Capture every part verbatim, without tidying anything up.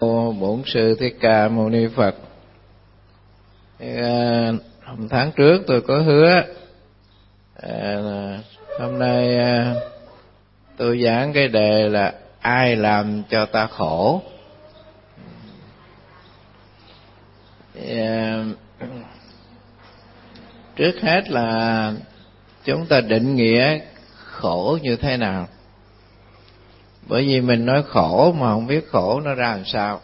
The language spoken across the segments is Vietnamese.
Bổn Sư Thích Ca Mâu Ni Phật. Tháng trước tôi có hứa hôm nay tôi giảng cái đề là ai làm cho ta khổ. Trước hết là chúng ta định nghĩa khổ như thế nào. Bởi vì mình nói khổ mà không biết khổ nó ra làm sao.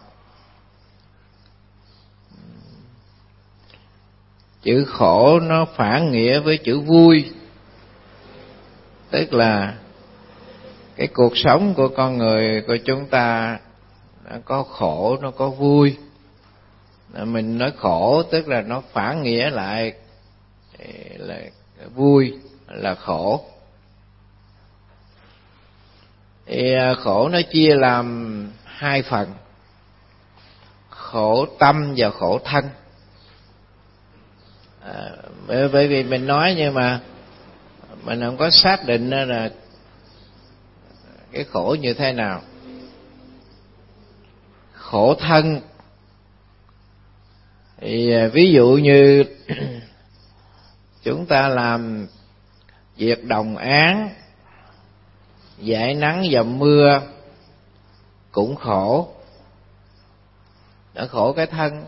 Chữ khổ nó phản nghĩa với chữ vui. Tức là cái cuộc sống của con người của chúng ta nó có khổ, nó có vui. Mình nói khổ tức là nó phản nghĩa lại là vui là khổ. Thì khổ nó chia làm hai phần: khổ tâm và khổ thân. À, bởi vì mình nói nhưng mà mình không có xác định là cái khổ như thế nào. Khổ thân thì ví dụ như chúng ta làm việc đồng áng, dãi nắng dầm mưa cũng khổ. Đã khổ cái thân.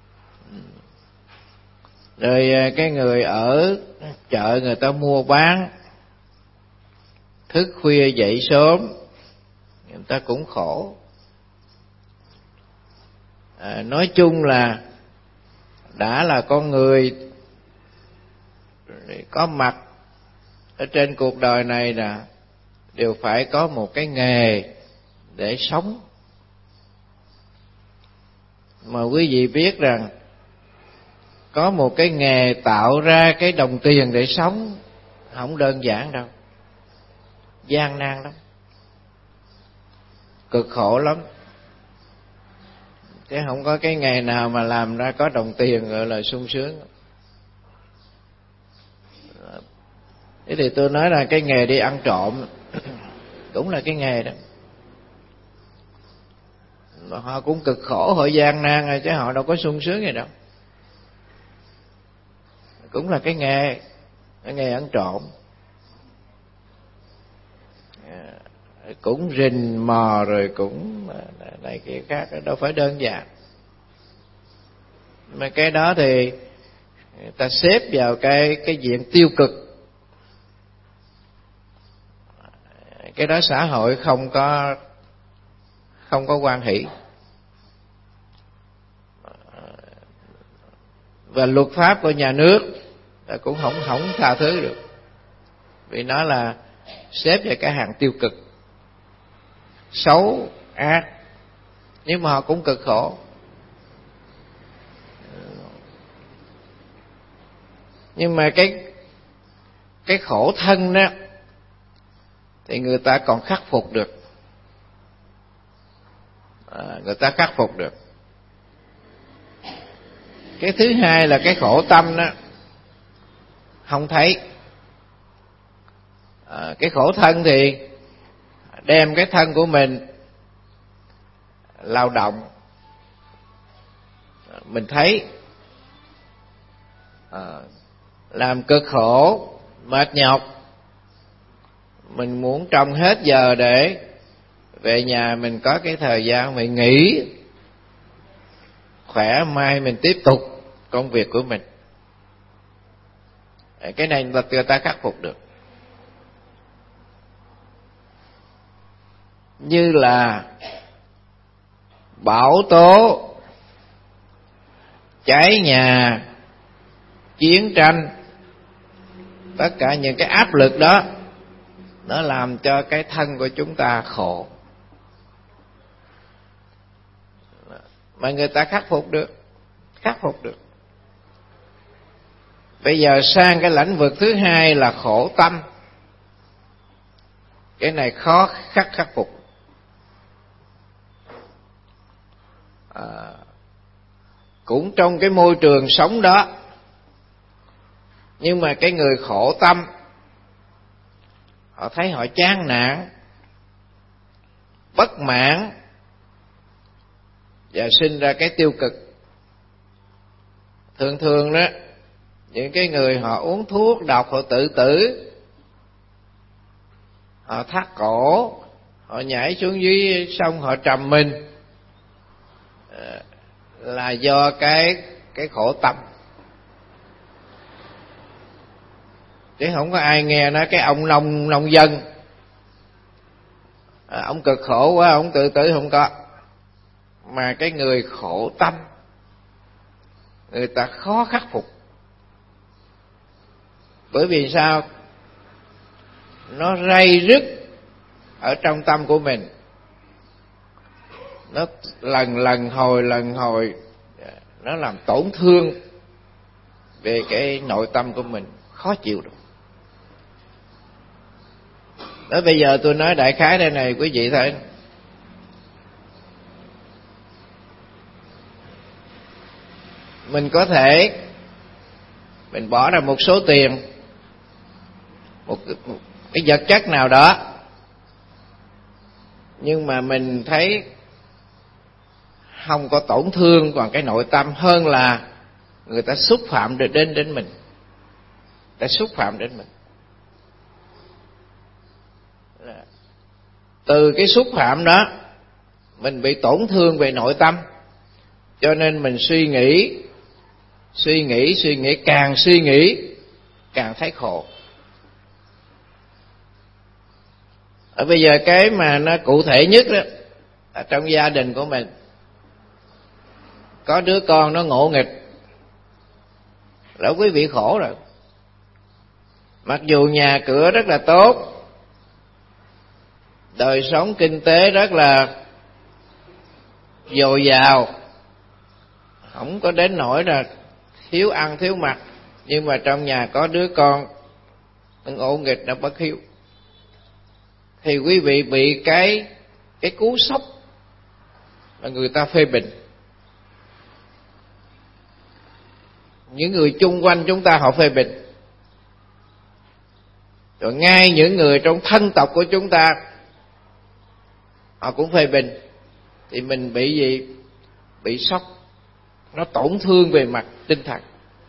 Rồi cái người ở chợ người ta mua bán, thức khuya dậy sớm, người ta cũng khổ. À, nói chung là đã là con người có mặt ở trên cuộc đời này là đều phải có một cái nghề để sống. Mà quý vị biết rằng có một cái nghề tạo ra cái đồng tiền để sống không đơn giản đâu, gian nan lắm, cực khổ lắm. Chứ không có cái nghề nào mà làm ra có đồng tiền gọi là sung sướng. Thế thì tôi nói là cái nghề đi ăn trộm cũng là cái nghề đó. Mà họ cũng cực khổ, họ gian nan rồi chứ họ đâu có sung sướng gì đâu. Cũng là cái nghề, cái nghề ăn trộm. Cũng rình mò rồi cũng này kia khác, đâu phải đơn giản. Mà cái đó thì người ta xếp vào cái cái diện tiêu cực. Cái đó xã hội không có không có hoan hỷ. Và luật pháp của nhà nước cũng không không tha thứ được. Vì nó là xếp vào cái hàng tiêu cực, xấu, ác. Nhưng mà họ cũng cực khổ. Nhưng mà cái cái khổ thân đó thì người ta còn khắc phục được. À, người ta khắc phục được. Cái thứ hai là cái khổ tâm đó không thấy. À, cái khổ thân thì đem cái thân của mình lao động, mình thấy à, làm cực khổ, mệt nhọc, mình muốn trong hết giờ để về nhà mình có cái thời gian mình nghỉ, khỏe mai mình tiếp tục công việc của mình. Cái này người ta khắc phục được. Như là bão tố, cháy nhà, chiến tranh, tất cả những cái áp lực đó nó làm cho cái thân của chúng ta khổ. Mà người ta khắc phục được, khắc phục được. Bây giờ sang cái lĩnh vực thứ hai là khổ tâm. Cái này khó khắc khắc phục. À, cũng trong cái môi trường sống đó, nhưng mà cái người khổ tâm họ thấy họ chán nản, bất mãn, và sinh ra cái tiêu cực. Thường thường đó, những cái người họ uống thuốc độc, họ tự tử, họ thắt cổ, họ nhảy xuống dưới sông, họ trầm mình, là do cái cái khổ tâm. Chứ không có ai nghe nói cái ông nông nông dân à, ông cực khổ quá ông tự tử, không có. Mà cái người khổ tâm, người ta khó khắc phục. Bởi vì sao? Nó ray rứt ở trong tâm của mình, nó lần lần hồi lần hồi, nó làm tổn thương về cái nội tâm của mình, khó chịu được. Đó, bây giờ tôi nói đại khái đây này quý vị thấy, mình có thể mình bỏ ra một số tiền, một cái, một cái vật chất nào đó, nhưng mà mình thấy không có tổn thương còn cái nội tâm, hơn là người ta xúc phạm được đến đến mình, ta xúc phạm đến mình. Từ cái xúc phạm đó mình bị tổn thương về nội tâm, cho nên mình suy nghĩ suy nghĩ suy nghĩ càng suy nghĩ càng thấy khổ. Ở bây giờ cái mà nó cụ thể nhất đó, ở trong gia đình của mình có đứa con nó ngộ nghịch là quý vị khổ rồi. Mặc dù nhà cửa rất là tốt, đời sống kinh tế rất là dồi dào, không có đến nỗi là thiếu ăn thiếu mặc, nhưng mà trong nhà có đứa con nó ngộ nghịch, nó bất hiếu, thì quý vị bị cái cái cú sốc là người ta phê bình. Những người chung quanh chúng ta họ phê bình, rồi ngay những người trong thân tộc của chúng ta họ cũng phê bình, thì mình bị gì? Bị sốc, nó tổn thương về mặt tinh thần.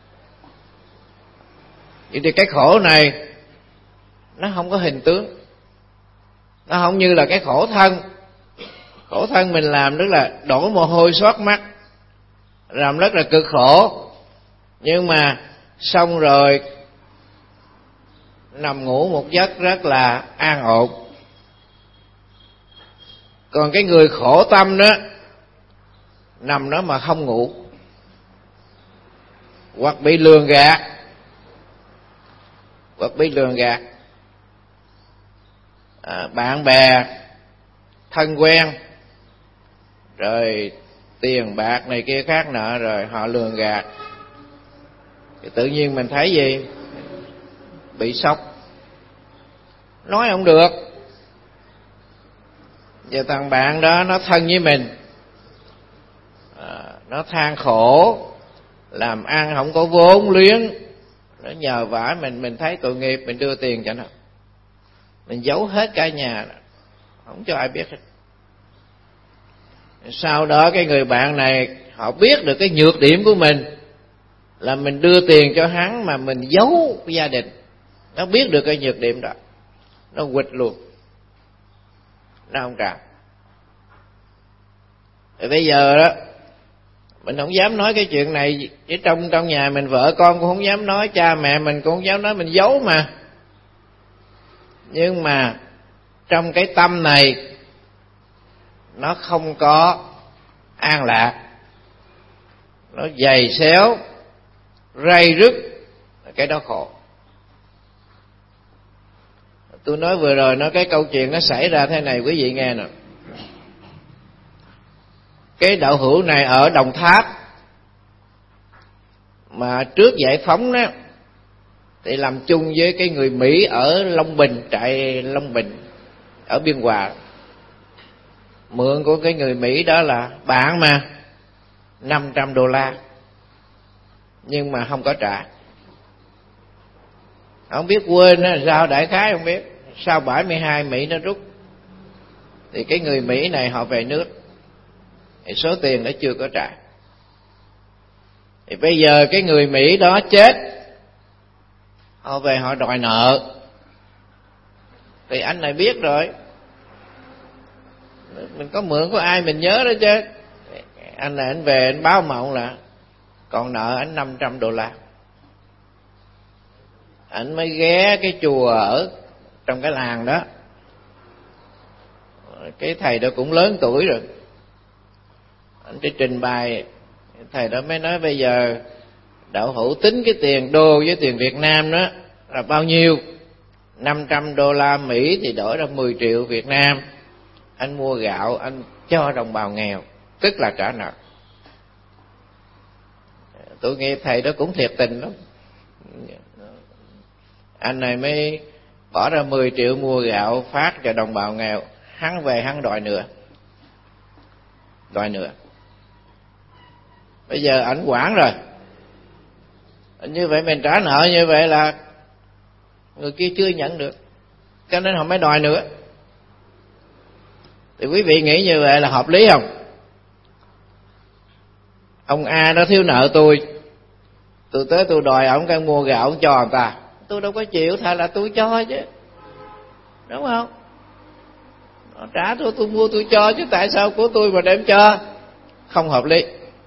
Vậy thì cái khổ này nó không có hình tướng, nó không như là cái khổ thân. Khổ thân mình làm rất là đổ mồ hôi xót mắt, làm rất là cực khổ, nhưng mà xong rồi nằm ngủ một giấc rất là an ổn. Còn cái người khổ tâm đó, nằm đó mà không ngủ, hoặc bị lường gạt, hoặc bị lường gạt à, bạn bè thân quen, rồi tiền bạc này kia khác nọ, rồi họ lường gạt, thì tự nhiên mình thấy gì? Bị sốc, nói không được. Giờ thằng bạn đó nó thân với mình à, nó than khổ, làm ăn không có vốn liếng, nó nhờ vả mình, mình thấy tội nghiệp, mình đưa tiền cho nó, mình giấu hết cả nhà, không cho ai biết hết. Sau đó cái người bạn này họ biết được cái nhược điểm của mình là mình đưa tiền cho hắn mà mình giấu cái gia đình, nó biết được cái nhược điểm đó, nó quỵt luôn, nó không trả. Thì bây giờ đó mình không dám nói cái chuyện này, chứ trong trong nhà mình vợ con cũng không dám nói, cha mẹ mình cũng không dám nói, mình giấu mà. Nhưng mà trong cái tâm này nó không có an lạc, nó dày xéo, ray rứt, cái đó khổ. Tôi nói vừa rồi, nói cái câu chuyện nó xảy ra thế này, quý vị nghe nè. Cái đạo hữu này ở Đồng Tháp, mà trước giải phóng đó thì làm chung với cái người Mỹ ở Long Bình, trại Long Bình ở Biên Hòa. Mượn của cái người Mỹ đó là bạn mà năm trăm đô la, nhưng mà không có trả. Không biết quên nó sao, đại khái không biết. Sau bảy mươi hai Mỹ nó rút, thì cái người Mỹ này họ về nước. thì số tiền đã chưa có trả. Thì bây giờ cái người Mỹ đó chết, họ về họ đòi nợ, thì anh này biết rồi, mình có mượn có ai mình nhớ đó chứ. Anh này anh về anh báo mộng là còn nợ anh năm trăm đô la. Anh mới ghé cái chùa ở trong cái làng đó, cái thầy đó cũng lớn tuổi rồi, anh đi trình bày. Thầy đó mới nói bây giờ đạo hữu tính cái tiền đô với tiền Việt Nam đó là bao nhiêu. Năm trăm đô la Mỹ thì đổi ra mười triệu Việt Nam. Anh mua gạo anh cho đồng bào nghèo, tức là trả nợ. Tôi nghe thầy đó cũng thiệt tình lắm. Anh này mới bỏ ra mười triệu mua gạo phát cho đồng bào nghèo. Hắn về hắn đòi nữa, đòi nữa. Bây giờ ảnh quản rồi, như vậy mình trả nợ như vậy là người kia chưa nhận được, cho nên họ mới đòi nữa. Thì quý vị nghĩ như vậy là hợp lý không? Ông A đó thiếu nợ tôi, tôi tới tôi đòi ông cái mua gạo ông cho người ta, tôi đâu có chịu, thà là tôi cho chứ, đúng không? Nó trả tôi, tôi mua tôi cho chứ, tại sao của tôi mà đem cho? Không hợp lý.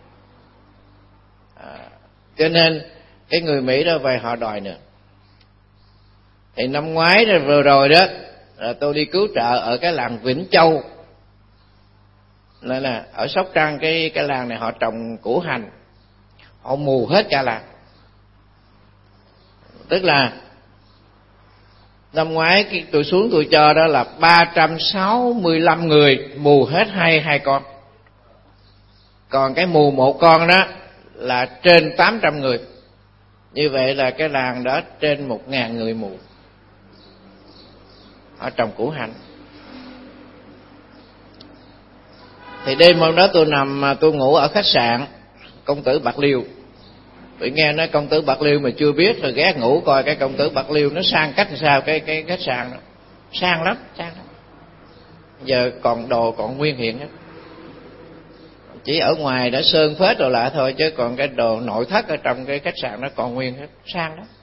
À, cho nên cái người Mỹ đó về họ đòi nữa. Thì năm ngoái rồi vừa rồi đó là tôi đi cứu trợ ở cái làng Vĩnh Châu, nên là ở Sóc Trăng, cái cái làng này họ trồng củ hành, họ mù hết cả làng. Tức là năm ngoái cái tôi xuống tôi cho đó là ba trăm sáu mươi lăm người mù hết hai hai con, còn cái mù một con đó là trên tám trăm người. Như vậy là cái làng đó trên một ngàn người mù, họ trồng củ hành. Thì đêm hôm đó tôi nằm tôi ngủ ở khách sạn Công Tử Bạc Liêu. Tôi nghe nói Công Tử Bạc Liêu mà chưa biết rồi ghé ngủ coi cái Công Tử Bạc Liêu nó sang cách sao. Cái cái khách sạn đó sang lắm, sang lắm. Giờ còn đồ còn nguyên hiện hết, chỉ ở ngoài đã sơn phết rồi lại thôi, chứ còn cái đồ nội thất ở trong cái khách sạn nó còn nguyên hết, sang lắm.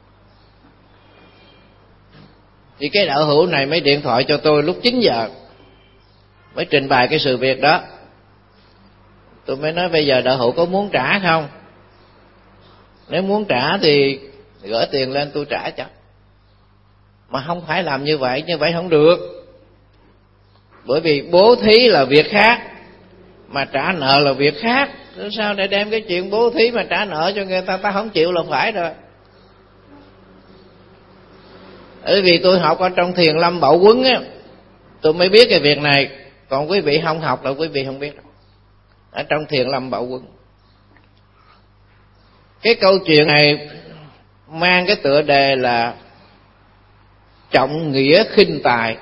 Thì cái đạo hữu này mới điện thoại cho tôi lúc chín giờ, mới trình bày cái sự việc đó. Tôi mới nói bây giờ đạo hữu có muốn trả không? Nếu muốn trả thì gửi tiền lên tôi trả cho. Mà không phải làm như vậy, như vậy không được. Bởi vì bố thí là việc khác, mà trả nợ là việc khác. Sao để đem cái chuyện bố thí mà trả nợ cho người ta, ta không chịu là phải rồi. Bởi vì tôi học ở trong Thiền Lâm Bảo Quấn á, tôi mới biết cái việc này. Còn quý vị không học là quý vị không biết đâu. Ở trong Thiền Lâm Bảo Quấn, cái câu chuyện này mang cái tựa đề là trọng nghĩa khinh tài.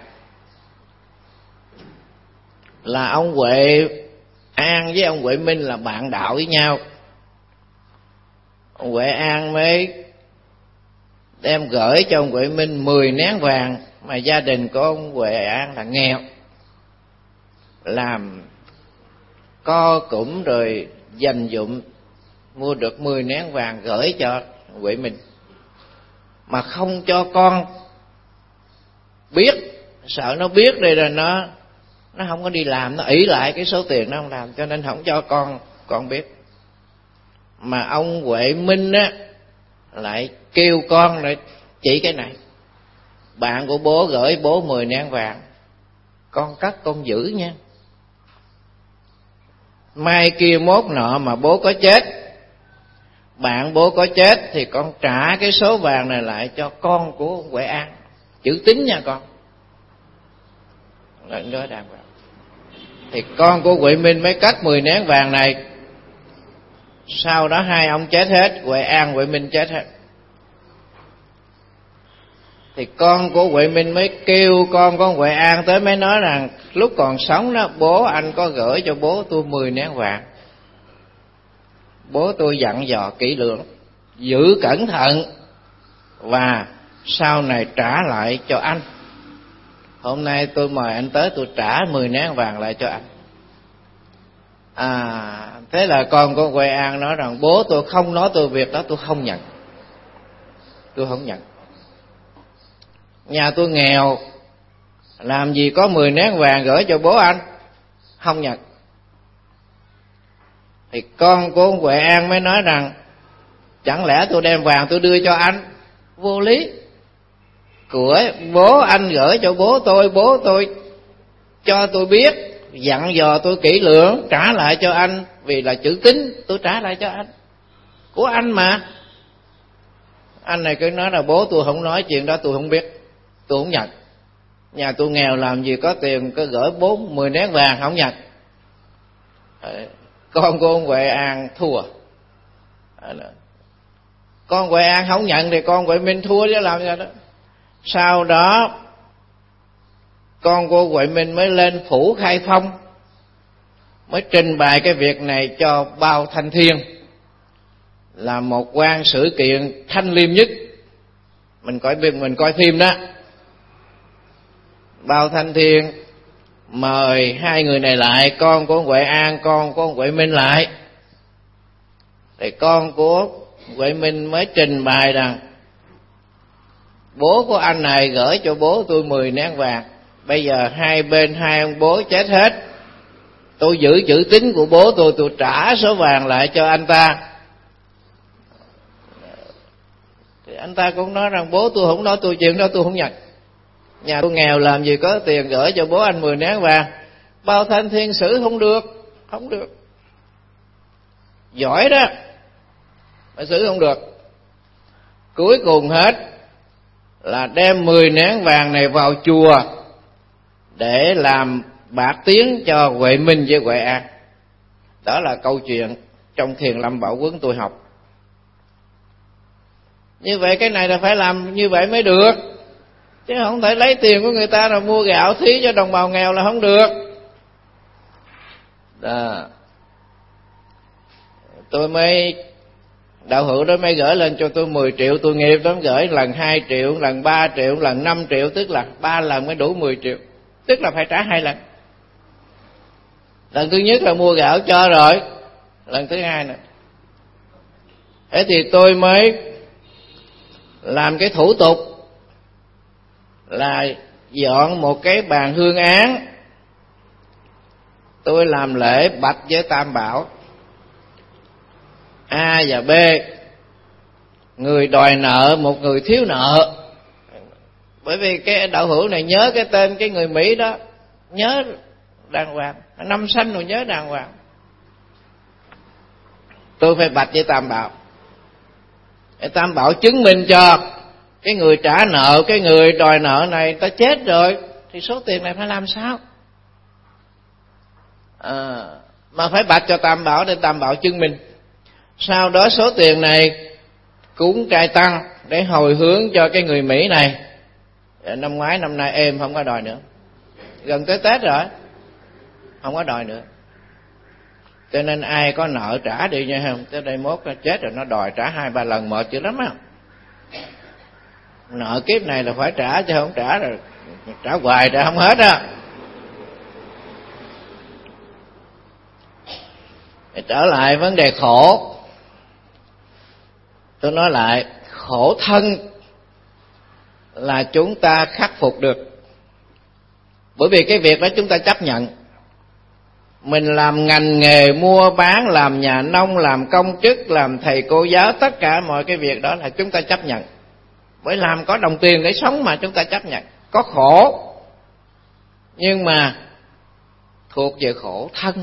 Là ông Huệ An với ông Huệ Minh là bạn đạo với nhau. Ông Huệ An mới đem gửi cho ông Huệ Minh mười nén vàng, mà gia đình của ông Huệ An là nghèo, làm co cũng rồi dành dụm mua được mười nén vàng gửi cho Huệ Minh, mà không cho con biết, sợ nó biết đây là nó nó không có đi làm, nó ỷ lại cái số tiền nó không làm, cho nên không cho con con biết. Mà ông Huệ Minh á lại kêu con lại chỉ cái này: bạn của bố gửi bố mười nén vàng, con cất con giữ nha, mai kia mốt nọ mà bố có chết, bạn bố có chết thì con trả cái số vàng này lại cho con của Huệ An, chữ tín nha con. Lệnh đó đàng hoàng. Thì con của Huệ Minh mới cất mười nén vàng này. Sau đó hai ông chết hết, Huệ An, Huệ Minh chết hết. Thì con của Huệ Minh mới kêu con của Huệ An tới, mới nói rằng lúc còn sống đó, bố anh có gửi cho bố tôi mười nén vàng. Bố tôi dặn dò kỹ lưỡng, giữ cẩn thận và sau này trả lại cho anh. Hôm nay tôi mời anh tới, tôi trả mười nén vàng lại cho anh. À, thế là con của Huệ An nói rằng bố tôi không nói tôi việc đó, tôi không nhận. Tôi không nhận. Nhà tôi nghèo, làm gì có mười nén vàng gửi cho bố anh, không nhận. Thì con của Huệ An mới nói rằng chẳng lẽ tôi đem vàng tôi đưa cho anh? Vô lý. Của bố anh gửi cho bố tôi, bố tôi cho tôi biết, dặn dò tôi kỹ lưỡng, trả lại cho anh, vì là chữ tín tôi trả lại cho anh, của anh mà. Anh này cứ nói là bố tôi không nói chuyện đó, tôi không biết, tôi không nhận. Nhà tôi nghèo làm gì có tiền có gửi bố mười nén vàng, không nhận. Con của ông Huệ An thua. Con Huệ An không nhận thì con Huệ Minh thua chứ làm sao đó. Sau đó con của Huệ Minh mới lên phủ Khai Phong, mới trình bày cái việc này cho Bao Thanh Thiên, là một quan sự kiện thanh liêm nhất. Mình coi mình coi phim đó. Bao Thanh Thiên mời hai người này lại, con của Huệ An, con của Huệ Minh lại. Thì con của Huệ Minh mới trình bày rằng bố của anh này gửi cho bố tôi mười nén vàng, bây giờ hai bên hai ông bố chết hết, tôi giữ chữ tín của bố tôi, tôi trả số vàng lại cho anh ta. Thì anh ta cũng nói rằng bố tôi không nói tôi chuyện đó, tôi không nhận. Nhà tôi nghèo làm gì có tiền gửi cho bố anh mười nén vàng. Bao Thanh Thiên xử không được, không được. Giỏi đó, mà xử không được. Cuối cùng hết là đem mười nén vàng này vào chùa để làm bạc tiếng cho Huệ Minh với Huệ An. Đó là câu chuyện trong Thiền Lâm Bảo Quấn tôi học. Như vậy cái này là phải làm như vậy mới được, chứ không thể lấy tiền của người ta rồi mua gạo thí cho đồng bào nghèo là không được. Đó. Tôi mới đạo hữu đó mới gửi lên cho tôi mười triệu, tôi nghiệp lắm, gửi lần hai triệu, lần ba triệu, lần năm triệu, tức là ba lần mới đủ mười triệu, tức là phải trả hai lần. Lần thứ nhất là mua gạo cho rồi, lần thứ hai nữa. Thế thì tôi mới làm cái thủ tục là dọn một cái bàn hương án, tôi làm lễ bạch với Tam Bảo. A và B, người đòi nợ, một người thiếu nợ. Bởi vì cái đạo hữu này nhớ cái tên cái người Mỹ đó, nhớ đàng hoàng, năm sanh rồi nhớ đàng hoàng. Tôi phải bạch với Tam Bảo. Cái Tam Bảo chứng minh cho cái người trả nợ, cái người đòi nợ này ta chết rồi, thì số tiền này phải làm sao? À, mà phải bạch cho Tam Bảo để Tam Bảo chứng minh. Sau đó số tiền này cúng trai tăng để hồi hướng cho cái người Mỹ này. Năm ngoái năm nay êm, không có đòi nữa. Gần tới Tết rồi, không có đòi nữa. Cho nên ai có nợ trả đi nha không. Tới đây mốt chết rồi nó đòi trả hai ba lần mệt dữ lắm á. Nợ kiếp này là phải trả, chứ không trả rồi trả hoài trả không hết á. Trở lại vấn đề khổ, tôi nói lại, khổ thân là chúng ta khắc phục được. Bởi vì cái việc đó chúng ta chấp nhận. Mình làm ngành nghề mua bán, làm nhà nông, làm công chức, làm thầy cô giáo, tất cả mọi cái việc đó là chúng ta chấp nhận. Bởi làm có đồng tiền để sống mà chúng ta chấp nhận. Có khổ, nhưng mà thuộc về khổ thân.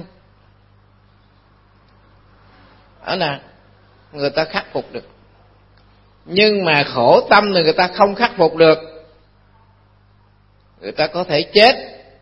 Đó là người ta khắc phục được. Nhưng mà khổ tâm thì người ta không khắc phục được. Người ta có thể chết.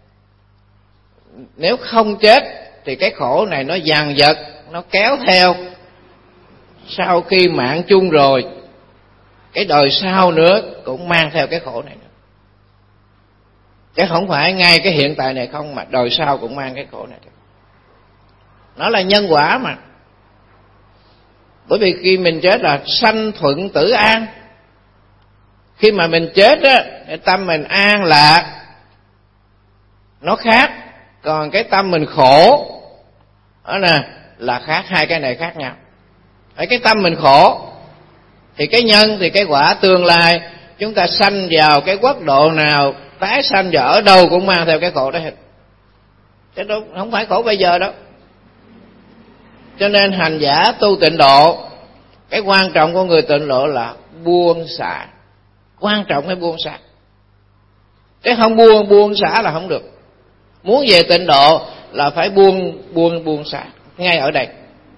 Nếu không chết thì cái khổ này nó dằn vặt, nó kéo theo. Sau khi mạng chung rồi, cái đời sau nữa cũng mang theo cái khổ này nữa. Chứ không phải ngay cái hiện tại này không, mà đời sau cũng mang cái khổ này. Nó là nhân quả mà. Bởi vì khi mình chết là sanh thuận tử an. Khi mà mình chết á, tâm mình an lạc, nó khác. Còn cái tâm mình khổ đó nè, là khác, hai cái này khác nhau. Ở cái tâm mình khổ thì cái nhân thì cái quả tương lai chúng ta sanh vào cái quốc độ nào, tái sanh vào ở đâu cũng mang theo cái khổ đó hết, chứ đâu không phải khổ bây giờ đâu. Cho nên hành giả tu tịnh độ, cái quan trọng của người tịnh độ là buông xả, quan trọng phải buông xả. Cái không buông buông xả là không được. Muốn về tịnh độ là phải buông buông buông xả ngay ở đây.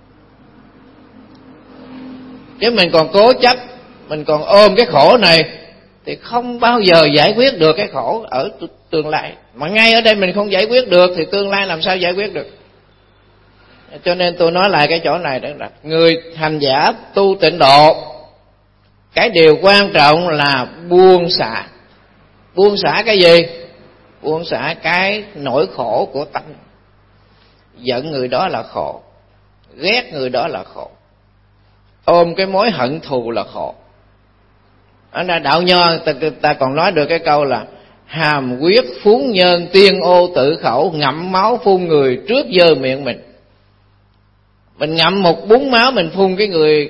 Chứ mình còn cố chấp, mình còn ôm cái khổ này thì không bao giờ giải quyết được cái khổ ở tương lai. Mà ngay ở đây mình không giải quyết được thì tương lai làm sao giải quyết được. Cho nên tôi nói lại cái chỗ này đó là người hành giả tu tịnh độ, cái điều quan trọng là buông xả. Buông xả cái gì? Buông xả cái nỗi khổ của tâm. Giận người đó là khổ, ghét người đó là khổ, ôm cái mối hận thù là khổ. Ở đây đạo nho ta, ta còn nói được cái câu là hàm quyết phún nhân tiên ô tự khẩu, ngậm máu phun người trước dơ miệng mình. Mình ngậm một búng máu mình phun cái người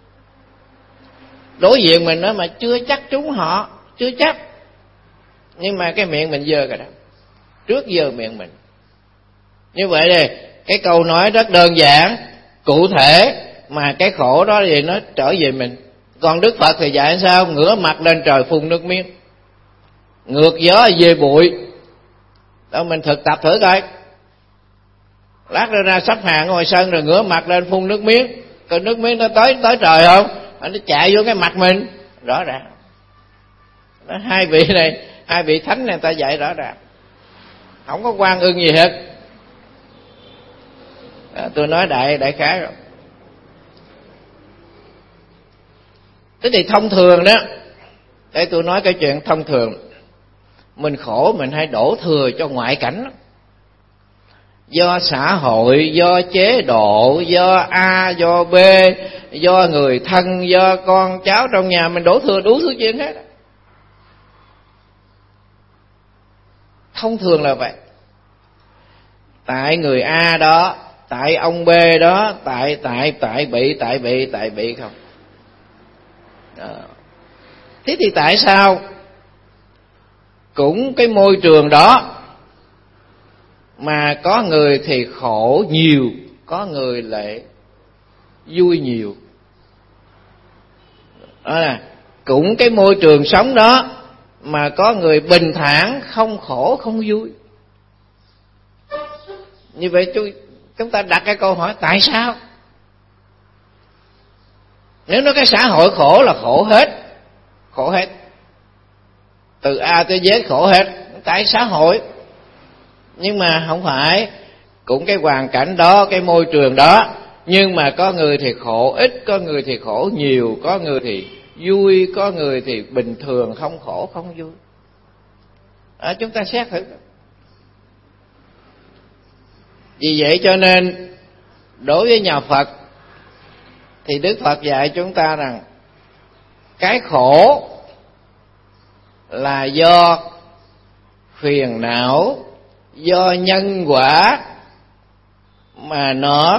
đối diện mình đó mà chưa chắc trúng họ, chưa chắc, nhưng mà cái miệng mình dơ rồi đó, trước dơ miệng mình. Như vậy đây, cái câu nói rất đơn giản, cụ thể, mà cái khổ đó thì nó trở về mình. Còn Đức Phật thì dạy sao? Ngửa mặt lên trời phun nước miếng, ngược gió về bụi. Đâu mình thực tập thử coi. Lát nữa ra sắp hàng ngoài sân rồi ngửa mặt lên phun nước miếng, coi nước miếng nó tới tới trời không? Nó chạy vô cái mặt mình, rõ ràng. Đó, hai vị này, hai vị thánh này ta dạy rõ ràng, không có quan ưng gì hết. Đó, tôi nói đại đại khái rồi. Thế thì thông thường đó, để tôi nói cái chuyện thông thường, mình khổ mình hay đổ thừa cho ngoại cảnh đó. Do xã hội, do chế độ, do A, do B, do người thân, do con cháu trong nhà, mình đổ thừa đủ thứ chuyện hết. Thông thường là vậy. Tại người A đó, tại ông B đó, tại tại tại bị tại bị tại bị không. Đó. Thế thì tại sao cũng cái môi trường đó mà có người thì khổ nhiều, có người lại vui nhiều. Đó là cũng cái môi trường sống đó mà có người bình thản, không khổ không vui. Như vậy chúng ta đặt cái câu hỏi tại sao? Nếu nói cái xã hội khổ là khổ hết, khổ hết, từ A tới Z khổ hết, tại xã hội. Nhưng mà không phải, cũng cái hoàn cảnh đó, cái môi trường đó, nhưng mà có người thì khổ ít, có người thì khổ nhiều, có người thì vui, có người thì bình thường, không khổ không vui. À, chúng ta xét thử. Vì vậy cho nên đối với nhà Phật thì Đức Phật dạy chúng ta rằng cái khổ là do phiền não, do nhân quả mà nó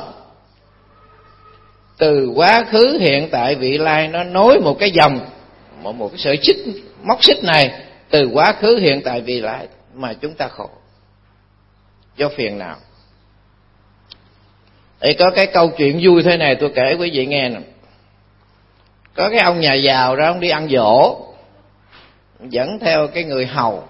từ quá khứ hiện tại vị lai, nó nối một cái dòng, một, một cái sợi xích, móc xích này từ quá khứ hiện tại vị lai mà chúng ta khổ do phiền não. Thì có cái câu chuyện vui thế này tôi kể quý vị nghe nè. Có cái ông nhà giàu đó, ông đi ăn giỗ, dẫn theo cái người hầu.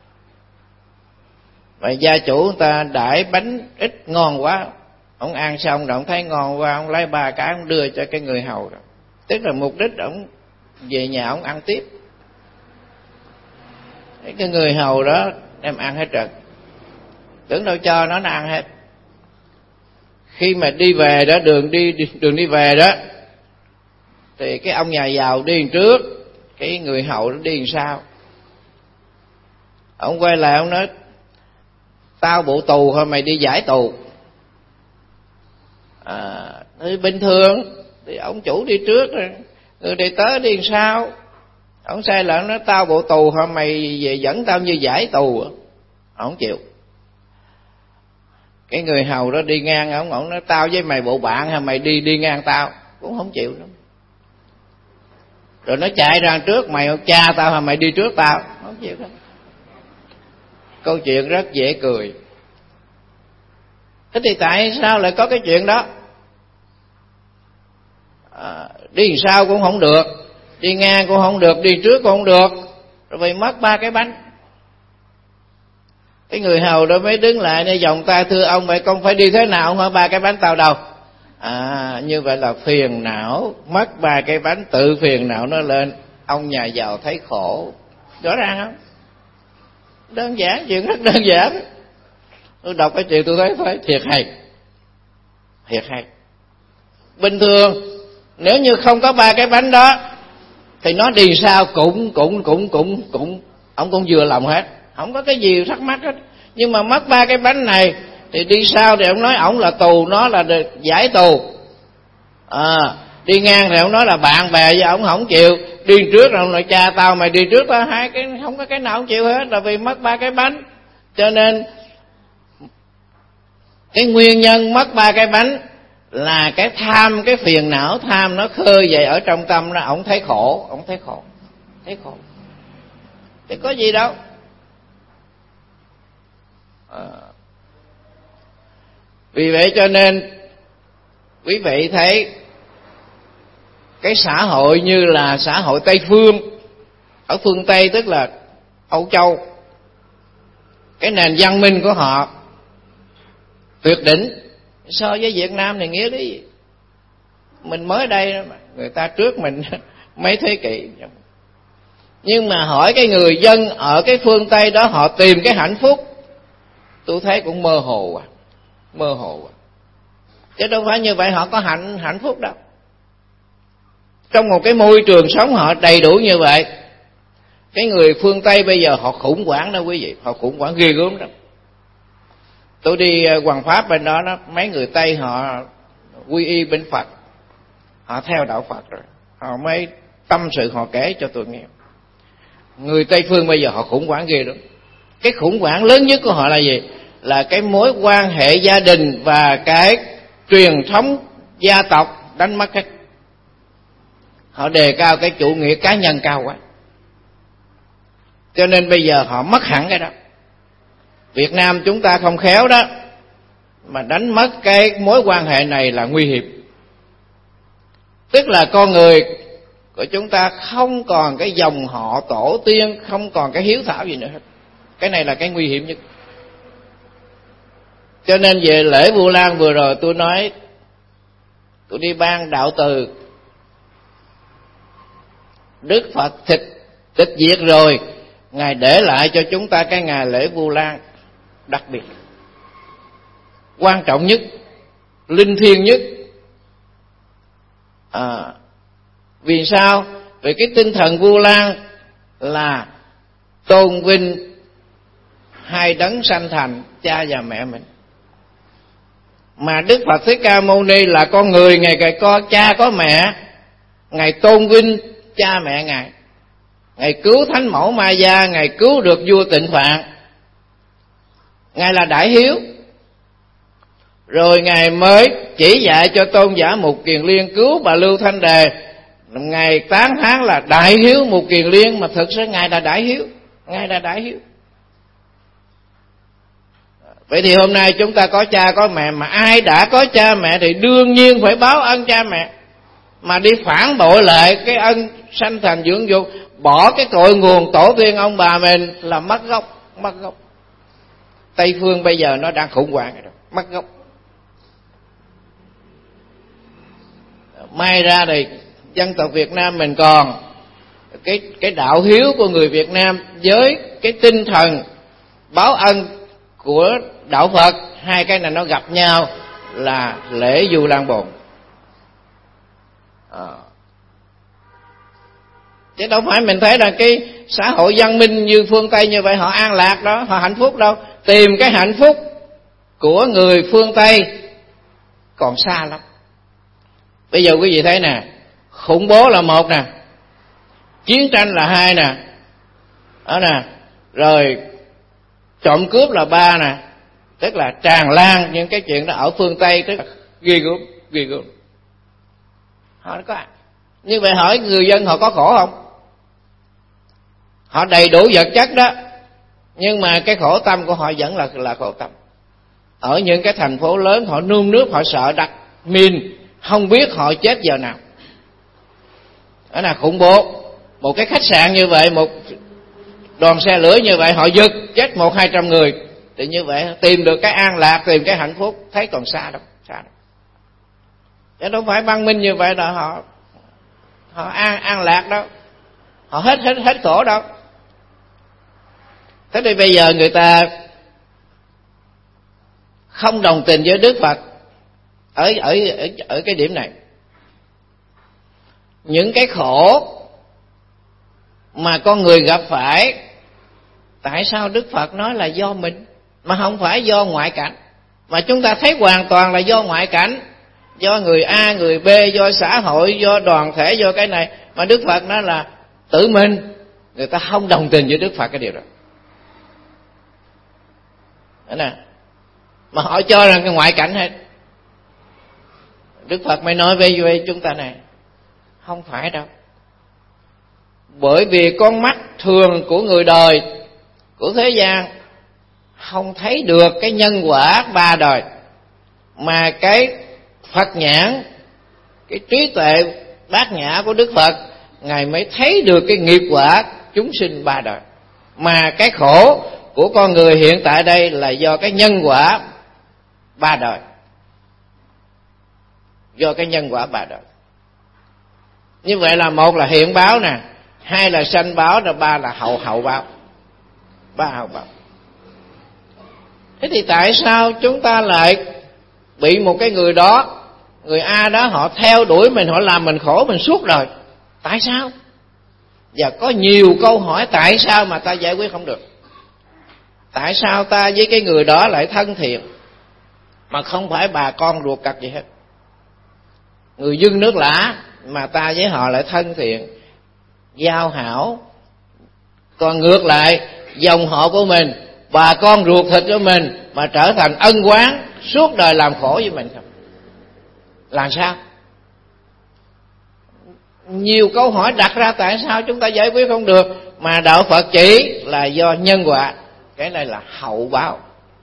Và gia chủ người ta đãi bánh ít ngon quá, ông ăn xong rồi ông thấy ngon quá, ông lấy ba cái ông đưa cho cái người hầu đó. Tức là mục đích ông về nhà ông ăn tiếp. Cái người hầu đó đem ăn hết trơn, tưởng đâu cho nó nó ăn hết. Khi mà đi về đó, đường đi đường đi về đó, thì cái ông nhà giàu đi trước, cái người hầu nó đi sau. Ông quay lại ông nói: tao bộ tù thôi, mày đi giải tù. À, thì bình thường thì ông chủ đi trước rồi người đi tới đi sau. Ông sai lại, ông nói: tao bộ tù thôi, mày về dẫn tao như giải tù. Ông không chịu. Cái người hầu đó đi ngang, ông ổng nói tao với mày bộ bạn hay mày đi đi ngang tao, cũng không chịu đâu. Rồi nó chạy ra trước, mày cha tao hay mày đi trước tao, không chịu đâu. Câu chuyện rất dễ cười. Thế thì tại sao lại có cái chuyện đó? À, đi sao cũng không được, đi ngang cũng không được, đi trước cũng không được, rồi phải mất ba cái bánh. Cái người hầu đó mới đứng lại để vòng tay, thưa ông, vậy con phải đi thế nào? Ông hỏi ba cái bánh tao đâu? À, như vậy là phiền não, mất ba cái bánh, tự phiền não nó lên. Ông nhà giàu thấy khổ. Rõ ràng không? Đơn giản, chuyện rất đơn giản. Tôi đọc cái chuyện tôi thấy phải thiệt hay, thiệt hay. Bình thường nếu như không có ba cái bánh đó thì nó đi sao cũng cũng cũng cũng cũng ông cũng vừa lòng hết, không có cái gì thắc mắc hết. Nhưng mà mất ba cái bánh này thì đi sao thì ông nói ổng là tù, nó là giải tù. À, đi ngang thì ông nói là bạn bè với ổng không chịu, đi trước rồi ông nói cha tao mày đi trước tao, hai cái không có cái nào không chịu hết, là vì mất ba cái bánh. Cho nên cái nguyên nhân mất ba cái bánh là cái tham, cái phiền não tham nó khơi dậy ở trong tâm nó, ổng thấy khổ, ổng thấy khổ, thấy khổ. Thì có gì đâu. À, vì vậy cho nên quý vị thấy cái xã hội như là xã hội Tây Phương, ở phương Tây tức là Âu Châu, cái nền văn minh của họ tuyệt đỉnh. So với Việt Nam thì nghĩa lý gì? Mình mới đây mà, người ta trước mình mấy thế kỷ. Nhưng mà hỏi cái người dân ở cái phương Tây đó họ tìm cái hạnh phúc, tôi thấy cũng mơ hồ à, mơ hồ à. Chứ đâu phải như vậy họ có hạnh hạnh phúc đâu. Trong một cái môi trường sống họ đầy đủ như vậy, cái người phương Tây bây giờ họ khủng hoảng đó quý vị, họ khủng hoảng ghê gớm đó. Tôi đi Hoàng Pháp bên đó, đó mấy người Tây họ quy y bên Phật, họ theo đạo Phật rồi, họ mới tâm sự họ kể cho tôi nghe. Người Tây phương bây giờ họ khủng hoảng ghê lắm. Cái khủng hoảng lớn nhất của họ là gì? Là cái mối quan hệ gia đình và cái truyền thống gia tộc đánh mất hết. Họ đề cao cái chủ nghĩa cá nhân cao quá, cho nên bây giờ họ mất hẳn cái đó. Việt Nam chúng ta không khéo đó mà đánh mất cái mối quan hệ này là nguy hiểm. Tức là con người của chúng ta không còn cái dòng họ tổ tiên, không còn cái hiếu thảo gì nữa hết. Cái này là cái nguy hiểm nhất. Cho nên về lễ Vu Lan vừa rồi tôi nói, tôi đi ban đạo từ, Đức Phật tịch tịch diệt rồi, Ngài để lại cho chúng ta cái ngày lễ Vu Lan đặc biệt, quan trọng nhất, linh thiêng nhất. À, vì sao? Vì cái tinh thần Vu Lan là tôn vinh hai đấng sanh thành, cha và mẹ mình. Mà Đức Phật Thích Ca Mâu Ni là con người, Ngài có cha có mẹ, Ngài tôn vinh cha mẹ Ngài. Ngài cứu Thánh Mẫu Ma Gia, Ngài cứu được vua Tịnh Phạn, Ngài là đại hiếu. Rồi Ngài mới chỉ dạy cho tôn giả Mục Kiền Liên cứu bà Lưu Thanh Đề, Ngài tán thán là đại hiếu Mục Kiền Liên, mà thực sự Ngài là đại hiếu, Ngài là đại hiếu. Vậy thì hôm nay chúng ta có cha có mẹ, mà ai đã có cha mẹ thì đương nhiên phải báo ân cha mẹ. Mà đi phản bội lại cái ân sanh thành dưỡng dục, bỏ cái cội nguồn tổ tiên ông bà mình là mất gốc, mất gốc. Tây phương bây giờ nó đang khủng hoảng rồi, mất gốc. May ra thì dân tộc Việt Nam mình còn cái cái đạo hiếu của người Việt Nam với cái tinh thần báo ân của đạo Phật, hai cái này nó gặp nhau là lễ Vu Lan Bồn. À, chứ đâu phải mình thấy là cái xã hội văn minh như phương Tây như vậy họ an lạc đó, họ hạnh phúc đâu. Tìm cái hạnh phúc của người phương Tây còn xa lắm. Bây giờ quý vị thấy nè, khủng bố là một nè, chiến tranh là hai nè, đó nè, rồi trộm cướp là ba nè, tức là tràn lan những cái chuyện đó ở phương Tây, tức là ghê gớm, ghê gớm. Họ có, như vậy hỏi người dân họ có khổ không? Họ đầy đủ vật chất đó, nhưng mà cái khổ tâm của họ vẫn là là khổ tâm. Ở những cái thành phố lớn họ nơm nước, họ sợ đặt min, không biết họ chết giờ nào. Đó là khủng bố. Một cái khách sạn như vậy, một đoàn xe lửa như vậy, họ giật chết một hai trăm người. Thì như vậy tìm được cái an lạc, tìm cái hạnh phúc thấy còn xa đâu, xa đâu. Chứ đâu phải văn minh như vậy là họ họ an an lạc đâu, họ hết hết hết khổ đâu. Thế thì bây giờ người ta không đồng tình với Đức Phật ở ở ở, ở cái điểm này. Những cái khổ mà con người gặp phải, tại sao Đức Phật nói là do mình mà không phải do ngoại cảnh? Mà chúng ta thấy hoàn toàn là do ngoại cảnh, do người A, người B, do xã hội, do đoàn thể, do cái này. Mà Đức Phật nói là tự mình. Người ta không đồng tình với Đức Phật cái điều đó. Đó nè. Mà họ cho rằng cái ngoại cảnh hết. Đức Phật mới nói với, với chúng ta này, không phải đâu. Bởi vì con mắt thường của người đời, của thế gian, không thấy được cái nhân quả ba đời. Mà cái Phật nhãn, cái trí tuệ bát nhã của Đức Phật, Ngài mới thấy được cái nghiệp quả chúng sinh ba đời. Mà cái khổ của con người hiện tại đây là do cái nhân quả ba đời. Do cái nhân quả ba đời. Như vậy là một là hiện báo nè, hai là sanh báo, rồi ba là hậu hậu báo. Ba hậu báo. Thế thì tại sao chúng ta lại bị một cái người đó, người A đó, họ theo đuổi mình, họ làm mình khổ mình suốt đời? Tại sao? Và có nhiều câu hỏi tại sao mà ta giải quyết không được. Tại sao ta với cái người đó lại thân thiện mà không phải bà con ruột cặp gì hết? Người dân nước lã mà ta với họ lại thân thiện, giao hảo. Còn ngược lại, dòng họ của mình, bà con ruột thịt của mình mà trở thành ân oán, suốt đời làm khổ với mình không? Làm sao? Nhiều câu hỏi đặt ra tại sao chúng ta giải quyết không được. Mà Đạo Phật chỉ là do nhân quả. Cái này là hậu báo.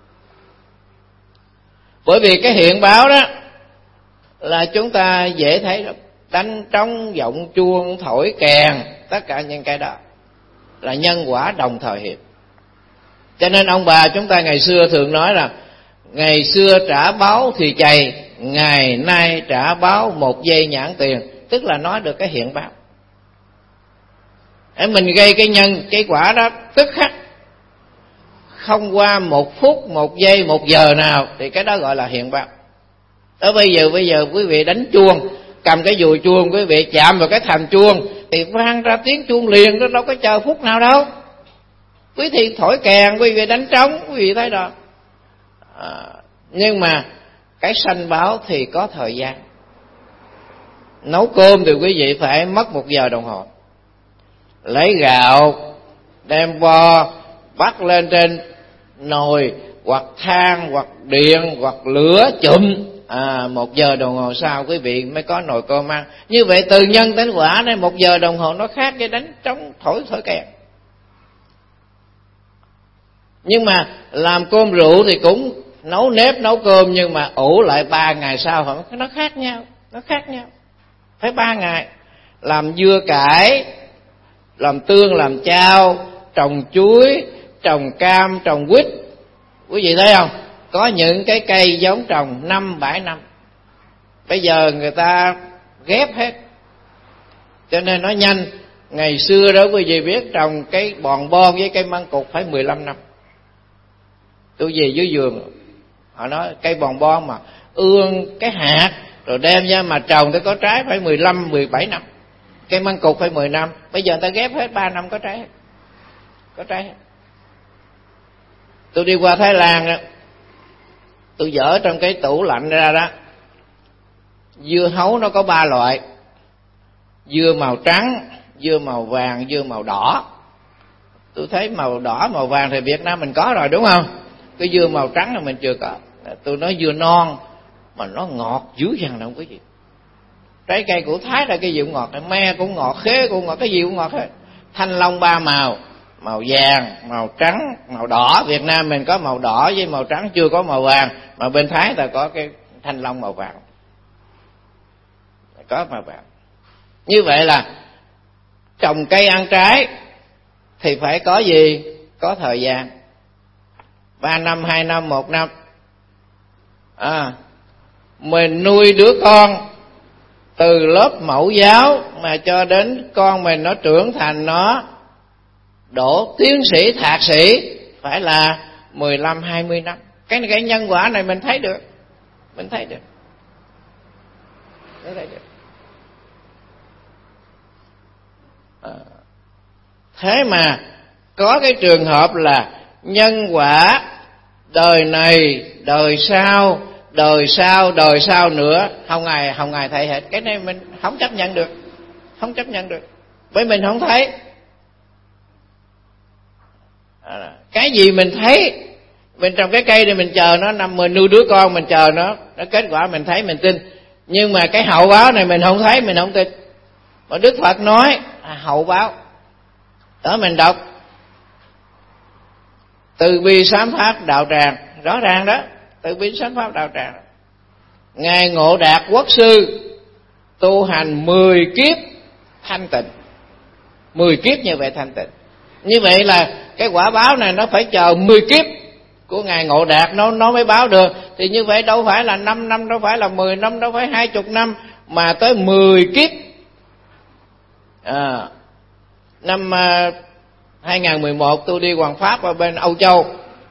Bởi vì cái hiện báo đó là chúng ta dễ thấy lắm. Đánh trống, giọng chuông, thổi kèn, tất cả những cái đó là nhân quả đồng thời hiện. Cho nên ông bà chúng ta ngày xưa thường nói là ngày xưa trả báo thì chày, ngày nay trả báo một giây nhãn tiền. Tức là nói được cái hiện báo. Để mình gây cái nhân, cái quả đó tức khắc, không qua một phút, một giây, một giờ nào, thì cái đó gọi là hiện báo. Đó bây giờ bây giờ quý vị đánh chuông, cầm cái dùi chuông, quý vị chạm vào cái thành chuông thì vang ra tiếng chuông liền, đó đâu có chờ phút nào đâu. Quý vị thổi kèn, quý vị đánh trống, quý vị thấy đó. À, nhưng mà cái sanh báo thì có thời gian. Nấu cơm thì quý vị phải mất một giờ đồng hồ. Lấy gạo, đem vo, bắt lên trên nồi, hoặc than, hoặc điện, hoặc lửa chụm. À, một giờ đồng hồ sau quý vị mới có nồi cơm ăn. Như vậy từ nhân đến quả này, một giờ đồng hồ nó khác với đánh trống thổi thổi kèn. Nhưng mà làm cơm rượu thì cũng nấu nếp nấu cơm, nhưng mà ủ lại ba ngày sau nó khác nhau, nó khác nhau. Phải ba ngày. Làm dưa cải, làm tương, làm chao, trồng chuối, trồng cam, trồng quýt. Quý vị thấy không? Có những cái cây giống trồng năm bảy năm. Bây giờ người ta ghép hết, cho nên nó nhanh. Ngày xưa đó quý vị biết trồng cái bòn bon với cây măng cụt phải mười lăm năm. Tôi về dưới vườn, họ nói cây bòn bon mà ương cái hạt rồi đem ra mà trồng tới có trái phải mười lăm, mười bảy năm. Cây măng cụt phải mười năm. Bây giờ người ta ghép hết ba năm có trái hết. Có trái hết. Tôi đi qua Thái Lan đó, tôi dỡ trong cái tủ lạnh ra đó, dưa hấu nó có ba loại: dưa màu trắng, dưa màu vàng, dưa màu đỏ. Tôi thấy màu đỏ, màu vàng thì Việt Nam mình có rồi đúng không? Cái dưa màu trắng là mình chưa có. Tôi nói dưa non mà nó ngọt dữ dằn đâu cái gì. Trái cây của Thái là cái gì cũng ngọt, me cũng ngọt, khế cũng ngọt, cái gì cũng ngọt hết. Thanh long ba màu, màu vàng, màu trắng, màu đỏ. Việt Nam mình có màu đỏ với màu trắng, chưa có màu vàng. Mà bên Thái ta có cái thanh long màu vàng, có màu vàng. Như vậy là trồng cây ăn trái thì phải có gì? Có thời gian. Ba năm, hai năm, một năm. À, mình nuôi đứa con từ lớp mẫu giáo mà cho đến con mình nó trưởng thành, nó đỗ tiến sĩ, thạc sĩ, phải là mười lăm, hai mươi năm. Cái cái nhân quả này mình thấy được. Mình thấy được. Mình thấy được. À, thế mà có cái trường hợp là nhân quả đời này, đời sau, đời sau, đời sau nữa không ai không ai thấy hết. Cái này mình không chấp nhận được, không chấp nhận được, bởi mình không thấy. À, cái gì mình thấy, mình trồng cái cây này mình chờ nó năm mười nuôi đứa con, mình chờ nó, nó kết quả mình thấy mình tin. Nhưng mà cái hậu báo này mình không thấy, mình không tin. Mà Đức Phật nói à, hậu báo. Đó mình đọc từ bi sám pháp đạo tràng, rõ ràng đó. Từ bi sám pháp đạo tràng, Ngài Ngộ Đạt Quốc sư tu hành mười kiếp thanh tịnh, mười kiếp như vậy thanh tịnh. Như vậy là cái quả báo này nó phải chờ mười kiếp của Ngài Ngộ Đạt nó nó mới báo được. Thì như vậy đâu phải là năm năm, đâu phải là mười năm, đâu phải hai chục năm, mà tới mười kiếp. À, năm uh, hai không một một tôi đi hoàn pháp ở bên Âu Châu.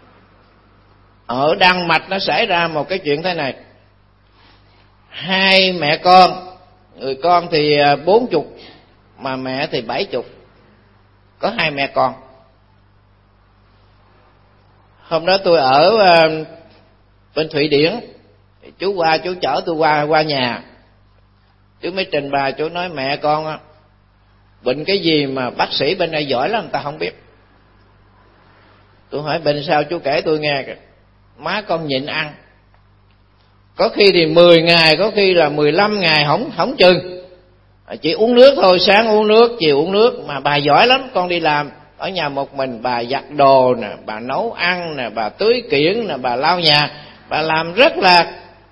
Ở Đan Mạch nó xảy ra một cái chuyện thế này. Hai mẹ con, người con thì bốn chục mà mẹ thì bảy chục, có hai mẹ con. Hôm đó tôi ở uh, bên Thụy Điển, chú qua chú chở tôi qua qua nhà, chú mới trình bày, chú nói mẹ con á, bệnh cái gì mà bác sĩ bên đây giỏi lắm người ta không biết. Tôi hỏi bệnh sao, chú kể tôi nghe kìa. Má con nhịn ăn, có khi thì mười ngày, có khi là mười lăm ngày không không chừng. Chỉ uống nước thôi, sáng uống nước, chiều uống nước. Mà bà giỏi lắm, con đi làm ở nhà một mình, bà giặt đồ nè, bà nấu ăn nè, bà tưới kiển nè, bà lau nhà, bà làm rất là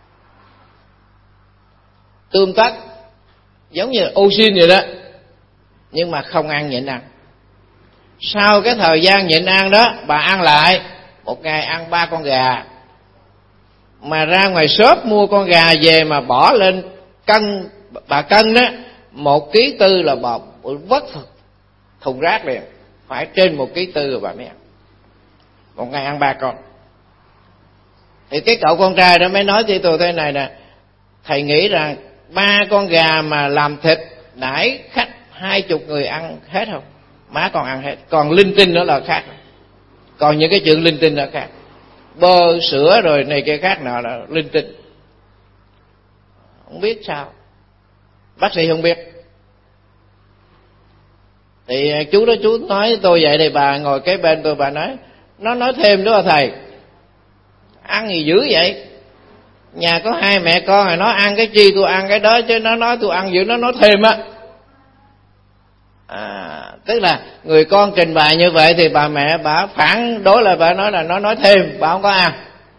tươm tất, giống như ô xin vậy đó. Nhưng mà không ăn, nhịn ăn. Sau cái thời gian nhịn ăn đó, bà ăn lại, một ngày ăn ba con gà. Mà ra ngoài shop mua con gà về mà bỏ lên cân, bà cân đó, một ký tư là bà vất thùng rác liền, phải trên một ký tư rồi bà mới ăn. Một ngày ăn ba con. Thì cái cậu con trai đó mới nói với tôi thế này nè: thầy nghĩ rằng ba con gà mà làm thịt đãi khách hai chục người ăn hết không? Má con ăn hết. Còn linh tinh nữa là khác. Còn những cái chuyện linh tinh là khác, bơ sữa rồi này kia khác nào là linh tinh. Không biết sao, bác sĩ không biết. Thì chú đó chú nói với tôi vậy, thì bà ngồi kế bên tôi, bà nói, nó nói thêm đó thầy, ăn gì dữ vậy? Nhà có hai mẹ con rồi, nó ăn cái chi tôi ăn cái đó, chứ nó nói tôi ăn dữ, nó nói thêm á. À, tức là người con trình bày như vậy thì bà mẹ bà phản đối lại, bà nói là nó nói thêm, bà không có ăn.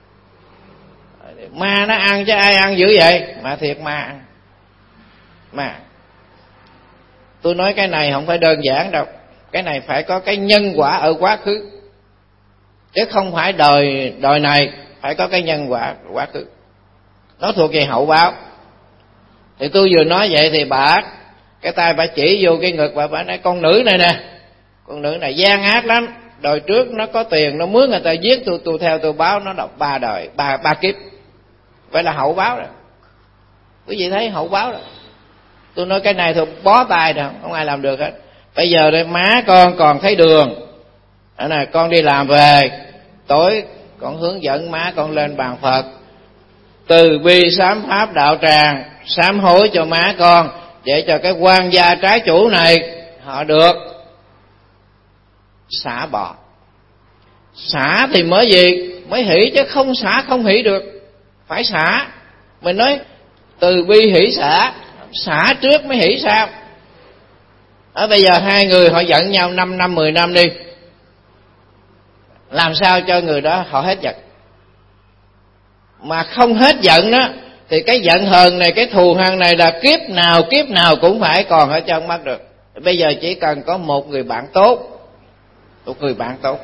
Ma nó ăn chứ ai ăn dữ vậy? Mà thiệt ma ăn. Mà tôi nói cái này không phải đơn giản đâu. Cái này phải có cái nhân quả ở quá khứ, chứ không phải đời đời này, phải có cái nhân quả quá khứ. Nó thuộc về hậu báo. Thì tôi vừa nói vậy thì bà, cái tay bà chỉ vô cái ngực bà, bà nói con nữ này nè, con nữ này gian ác lắm. Đời trước nó có tiền, nó mướn người ta giết tôi, tôi theo tôi báo nó đọc ba đời, ba ba kiếp. Vậy là hậu báo rồi. Quý vị thấy hậu báo rồi. Tôi nói cái này thôi bó tay rồi, không ai làm được hết. Bây giờ đây má con còn thấy đường, đó này, con đi làm về tối con hướng dẫn má con lên bàn Phật, từ bi sám pháp đạo tràng, sám hối cho má con, để cho cái quan gia trái chủ này họ được xả bỏ. Xả thì mới gì? Mới hỷ, chứ không xả không hỷ được. Phải xả. Mình nói từ bi hỷ xả, xả trước mới hỷ sao? Ở bây giờ hai người họ giận nhau năm năm, mười năm đi, làm sao cho người đó họ hết giận? Mà không hết giận đó thì cái giận hờn này, cái thù hằn này là kiếp nào kiếp nào cũng phải còn ở trong mắt được. Bây giờ chỉ cần có một người bạn tốt, một người bạn tốt,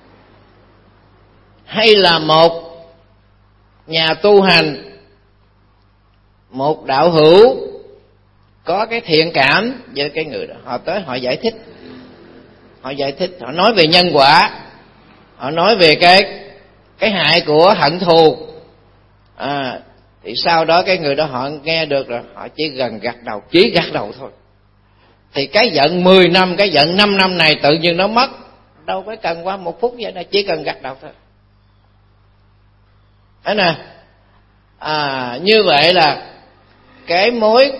hay là một nhà tu hành, một đạo hữu có cái thiện cảm với cái người đó, họ tới họ giải thích, họ giải thích, họ nói về nhân quả, họ nói về cái cái hại của hận thù, à, thì sau đó cái người đó họ nghe được rồi, họ chỉ gần gật đầu, chỉ gật đầu thôi. Thì cái giận mười năm, cái giận năm năm này tự nhiên nó mất, đâu phải cần qua một phút vậy đâu, chỉ cần gật đầu thôi. Thế nè, à, như vậy là cái mối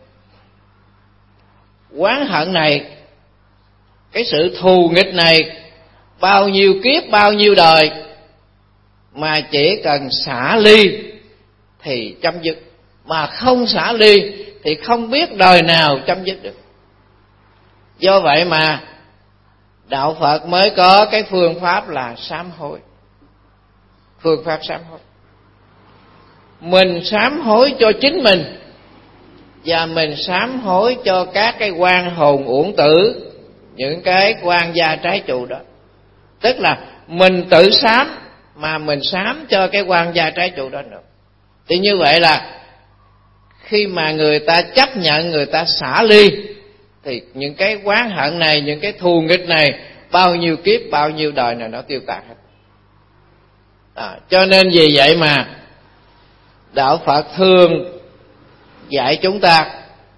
oán hận này, cái sự thù nghịch này, bao nhiêu kiếp bao nhiêu đời, mà chỉ cần xả ly thì chấm dứt, mà không xả ly thì không biết đời nào chấm dứt được. Do vậy mà đạo Phật mới có cái phương pháp là sám hối. Phương pháp sám hối, mình sám hối cho chính mình, và mình sám hối cho các cái oan hồn uổng tử, những cái quan gia trái chủ đó. Tức là mình tự sám mà mình sám cho cái quan gia trái chủ đó nữa. Thì như vậy là khi mà người ta chấp nhận, người ta xả ly, thì những cái oán hận này, những cái thù nghịch này, bao nhiêu kiếp bao nhiêu đời này nó tiêu tan hết. À, cho nên vì vậy mà đạo Phật thường dạy chúng ta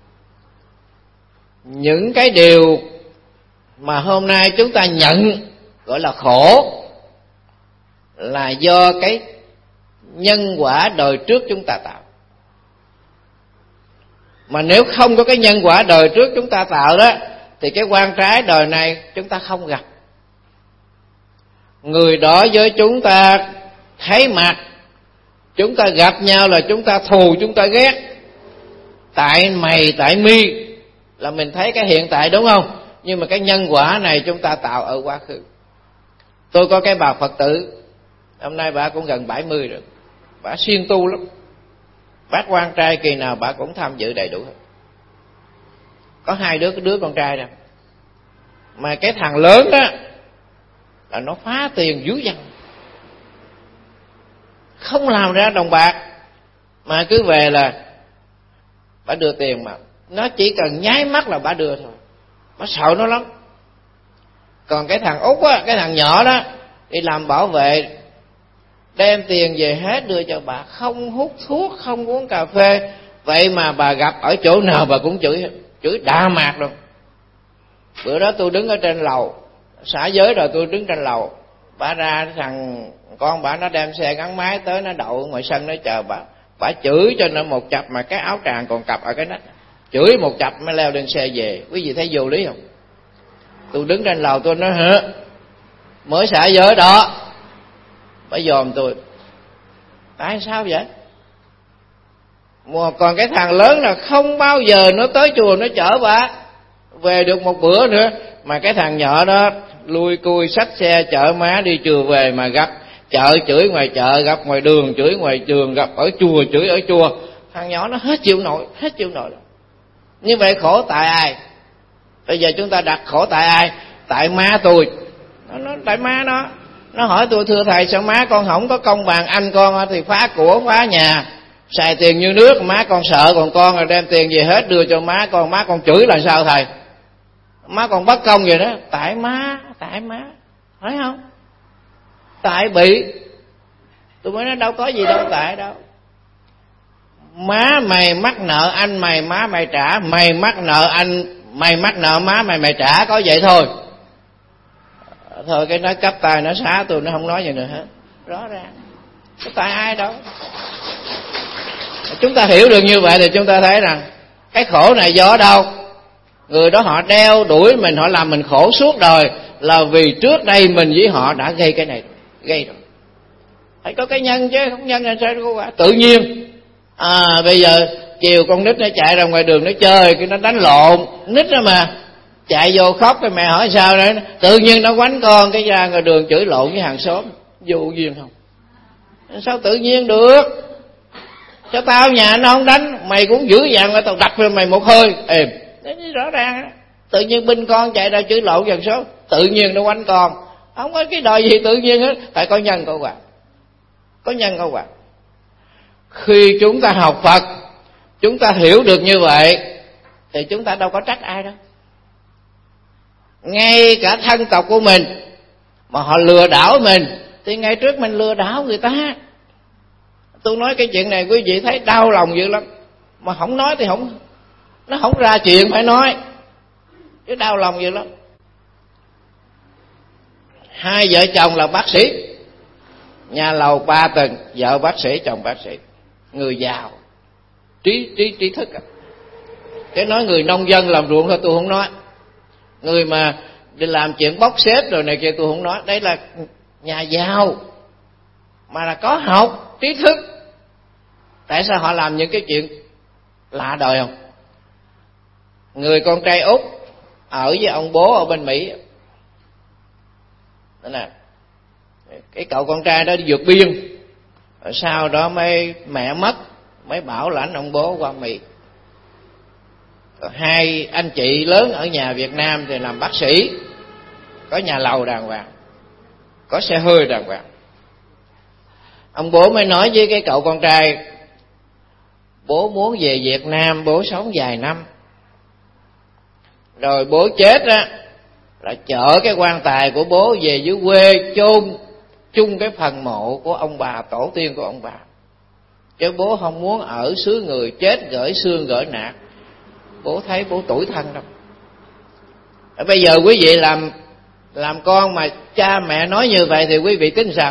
những cái điều mà hôm nay chúng ta nhận gọi là khổ, là do cái nhân quả đời trước chúng ta tạo. Mà nếu không có cái nhân quả đời trước chúng ta tạo đó, thì cái oan trái đời này chúng ta không gặp. Người đó với chúng ta thấy mặt, chúng ta gặp nhau là chúng ta thù, chúng ta ghét. Tại mày, tại mi là mình thấy cái hiện tại, đúng không? Nhưng mà cái nhân quả này chúng ta tạo ở quá khứ. Tôi có cái bà Phật tử, hôm nay bà cũng gần bảy mươi rồi, bà siêng tu lắm. Bác quan trai kỳ nào bà cũng tham dự đầy đủ hết. Có hai đứa, cái đứa con trai nè, mà cái thằng lớn đó là nó phá tiền dữ dằn, không làm ra đồng bạc, mà cứ về là bà đưa tiền, mà nó chỉ cần nháy mắt là bà đưa thôi. Bà sợ nó lắm. Còn cái thằng Út á, cái thằng nhỏ đó đi làm bảo vệ, đem tiền về hết đưa cho bà, không hút thuốc, không uống cà phê. Vậy mà bà gặp ở chỗ nào bà cũng chửi, chửi đà mạt luôn. Bữa đó tôi đứng ở trên lầu, xả giới rồi tôi đứng trên lầu, bà ra, thằng con bà nó đem xe gắn máy tới, nó đậu ngoài sân nó chờ bà. Bà chửi cho nó một chập mà cái áo tràng còn cặp ở cái nách, chửi một chập mới leo lên xe về. Quý vị thấy vô lý không? Tôi đứng trên lầu tôi nói hả, mới xả giới đó. Bà dòm tôi, tại sao vậy? Còn cái thằng lớn là không bao giờ nó tới chùa nó chở bà về được một bữa nữa, mà cái thằng nhỏ đó lui cui xách xe chở má đi chùa về, mà gặp chợ chửi ngoài chợ, gặp ngoài đường chửi ngoài đường, gặp ở chùa chửi ở chùa. Thằng nhỏ nó hết chịu nổi, hết chịu nổi. Như vậy khổ tại ai? Bây giờ chúng ta đặt khổ tại ai? Tại má tôi. Nó nói tại má nó. Nó hỏi tôi, thưa thầy, sao má con không có công bằng anh con thì phá của phá nhà, xài tiền như nước, má con sợ, còn con rồi đem tiền về hết đưa cho má con, má con chửi là sao thầy? Má con bất công vậy đó. Tại má, tại má, phải không? Tại bị. Tôi mới nói đâu có gì đâu tại đâu. Má mày mắc nợ anh mày, má mày trả, mày mắc nợ anh, mày mắc nợ má mày, mày trả, có vậy thôi. Thôi cái nó cấp tay nó xá tôi, nó không nói gì nữa hết. Rõ ràng. Có tại ai đâu. Chúng ta hiểu được như vậy thì chúng ta thấy rằng cái khổ này do đâu? Người đó họ đeo đuổi mình, họ làm mình khổ suốt đời là vì trước đây mình với họ đã gây cái này, gây rồi. Phải có cái nhân chứ, không nhân là sao có quả. Tự nhiên à bây giờ chiều con nít nó chạy ra ngoài đường nó chơi, cái nó đánh lộn, nít đó mà chạy vô khóc, cái mẹ hỏi sao đấy, tự nhiên nó quánh con, cái ra ngoài đường chửi lộn với hàng xóm. Vô duyên không? Sao tự nhiên được? Cho tao nhà nó không đánh, mày cũng dữ dằn là tao đập lên mày một hơi êm. Đấy rõ ràng đó. Tự nhiên binh con chạy ra chửi lộn dần số, tự nhiên nó quánh con. Không có cái đòi gì tự nhiên hết, phải có nhân có quả. Có nhân có quả. Khi chúng ta học Phật, chúng ta hiểu được như vậy thì chúng ta đâu có trách ai đâu. Ngay cả thân tộc của mình mà họ lừa đảo mình thì ngày trước mình lừa đảo người ta. Tôi nói cái chuyện này quý vị thấy đau lòng dữ lắm, mà không nói thì không, nó không ra chuyện phải nói, chứ đau lòng dữ lắm. Hai vợ chồng là bác sĩ, nhà lầu ba tầng, vợ bác sĩ chồng bác sĩ, người giàu, trí trí trí thức. Cái nói người nông dân làm ruộng thôi tôi không nói, người mà đi làm chuyện bóc xếp rồi này kia tôi không nói. Đây là nhà giàu mà là có học, trí thức. Tại sao họ làm những cái chuyện lạ đời không? Người con trai út ở với ông bố ở bên Mỹ, đó nè, cái cậu con trai đó đi vượt biên, rồi sau đó mới mẹ mất, mới bảo lãnh ông bố qua Mỹ. Rồi hai anh chị lớn ở nhà Việt Nam thì làm bác sĩ, có nhà lầu đàng hoàng, có xe hơi đàng hoàng. Ông bố mới nói với cái cậu con trai, bố muốn về Việt Nam bố sống vài năm, rồi bố chết á là chở cái quan tài của bố về dưới quê chôn chung cái phần mộ của ông bà, tổ tiên của ông bà. Chứ bố không muốn ở xứ người chết gửi xương gửi nạc, bố thấy bố tủi thân đâu. Bây giờ quý vị làm làm con mà cha mẹ nói như vậy thì quý vị tính sao?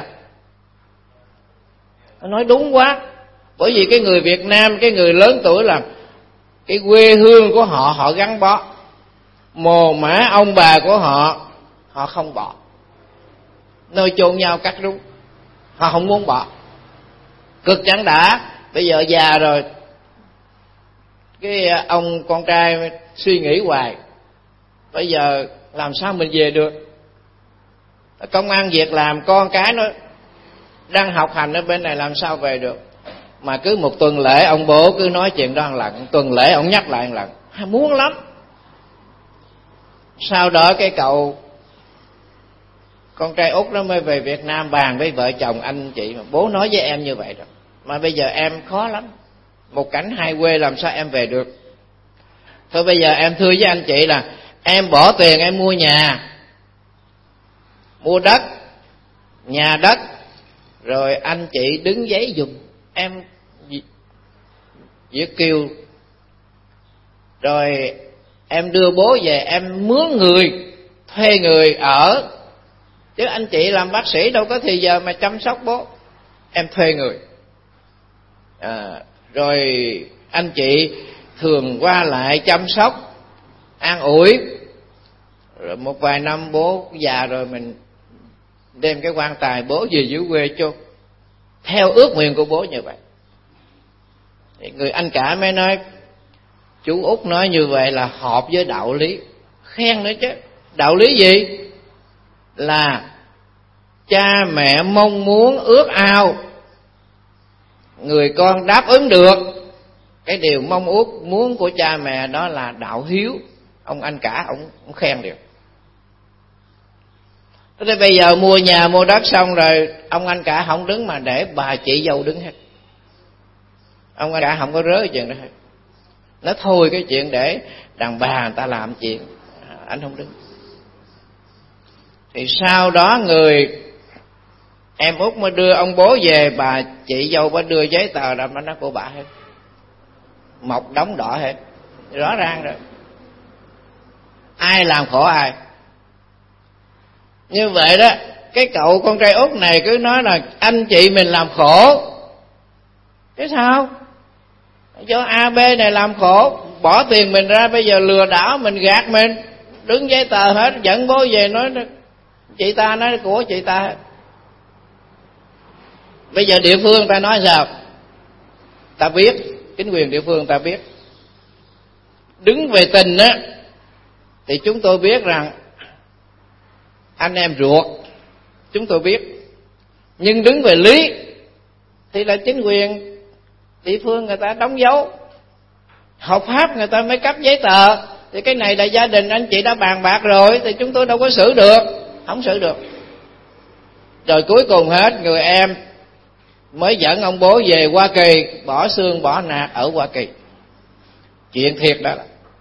Nói đúng quá. Bởi vì cái người Việt Nam, cái người lớn tuổi là cái quê hương của họ, họ gắn bó. Mồ mả ông bà của họ, họ không bỏ. Nơi chôn nhau cắt rúng, họ không muốn bỏ. Cực chẳng đã, bây giờ già rồi, cái ông con trai suy nghĩ hoài, bây giờ làm sao mình về được? Công ăn việc làm, con cái nó đang học hành ở bên này làm sao về được? Mà cứ một tuần lễ ông bố cứ nói chuyện đó một lần, tuần lễ ông nhắc lại một lần, muốn lắm. Sau đó cái cậu con trai út nó mới về Việt Nam bàn với vợ chồng anh chị, mà bố nói với em như vậy rồi, mà bây giờ em khó lắm, một cảnh hai quê làm sao em về được. Thôi bây giờ em thưa với anh chị là em bỏ tiền em mua nhà, mua đất, nhà đất, rồi anh chị đứng giấy giùm em Việt kiều, rồi em đưa bố về, em mướn người, thuê người ở. Chứ anh chị làm bác sĩ đâu có thì giờ mà chăm sóc bố, em thuê người. À, rồi anh chị thường qua lại chăm sóc, an ủi. Rồi một vài năm bố già rồi mình đem cái quan tài bố về dưới quê chôn, theo ước nguyện của bố như vậy. Thì người anh cả mới nói, chú Út nói như vậy là hợp với đạo lý. Khen nữa chứ. Đạo lý gì? Là cha mẹ mong muốn ước ao, người con đáp ứng được cái điều mong ước muốn của cha mẹ, đó là đạo hiếu. Ông anh cả ông, ông khen được. Thế bây giờ mua nhà mua đất xong rồi, ông anh cả không đứng mà để bà chị dâu đứng hết. Ông anh cả không có rớ chuyện đó hết. Nó thôi cái chuyện để đàn bà người ta làm chuyện, anh không đứng. Thì sau đó người em út mới đưa ông bố về, bà chị dâu mới đưa giấy tờ ra, nó của bà hết, mộc đóng đỏ hết, rõ ràng rồi. Ai làm khổ ai? Như vậy đó, cái cậu con trai út này cứ nói là anh chị mình làm khổ. Thế sao? Cho a bê này làm khổ, bỏ tiền mình ra, bây giờ lừa đảo mình, gạt mình, đứng giấy tờ hết, dẫn bố về nói Chị ta nói của chị ta. Bây giờ địa phương ta nói sao? Ta biết, chính quyền địa phương ta biết. Đứng về tình á thì chúng tôi biết rằng anh em ruột, chúng tôi biết. Nhưng đứng về lý thì là chính quyền địa phương người ta đóng dấu, hợp pháp người ta mới cấp giấy tờ. Thì cái này là gia đình anh chị đã bàn bạc rồi, thì chúng tôi đâu có xử được, không xử được. Rồi cuối cùng hết, người em mới dẫn ông bố về Hoa Kỳ, bỏ xương bỏ nạc ở Hoa Kỳ. Chuyện thiệt đó.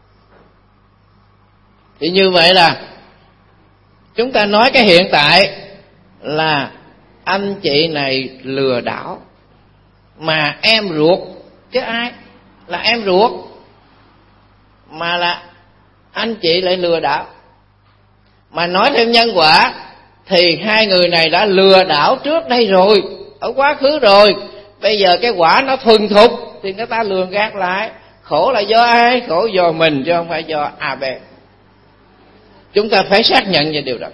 Thì như vậy là chúng ta nói cái hiện tại là anh chị này lừa đảo, mà em ruột chứ ai, là em ruột mà là anh chị lại lừa đảo. Mà nói thêm nhân quả thì hai người này đã lừa đảo trước đây rồi, ở quá khứ rồi. Bây giờ cái quả nó thuần thục thì người ta lường gạt lại. Khổ là do ai? Khổ do mình chứ không phải do a bê. Chúng ta phải xác nhận về điều đó.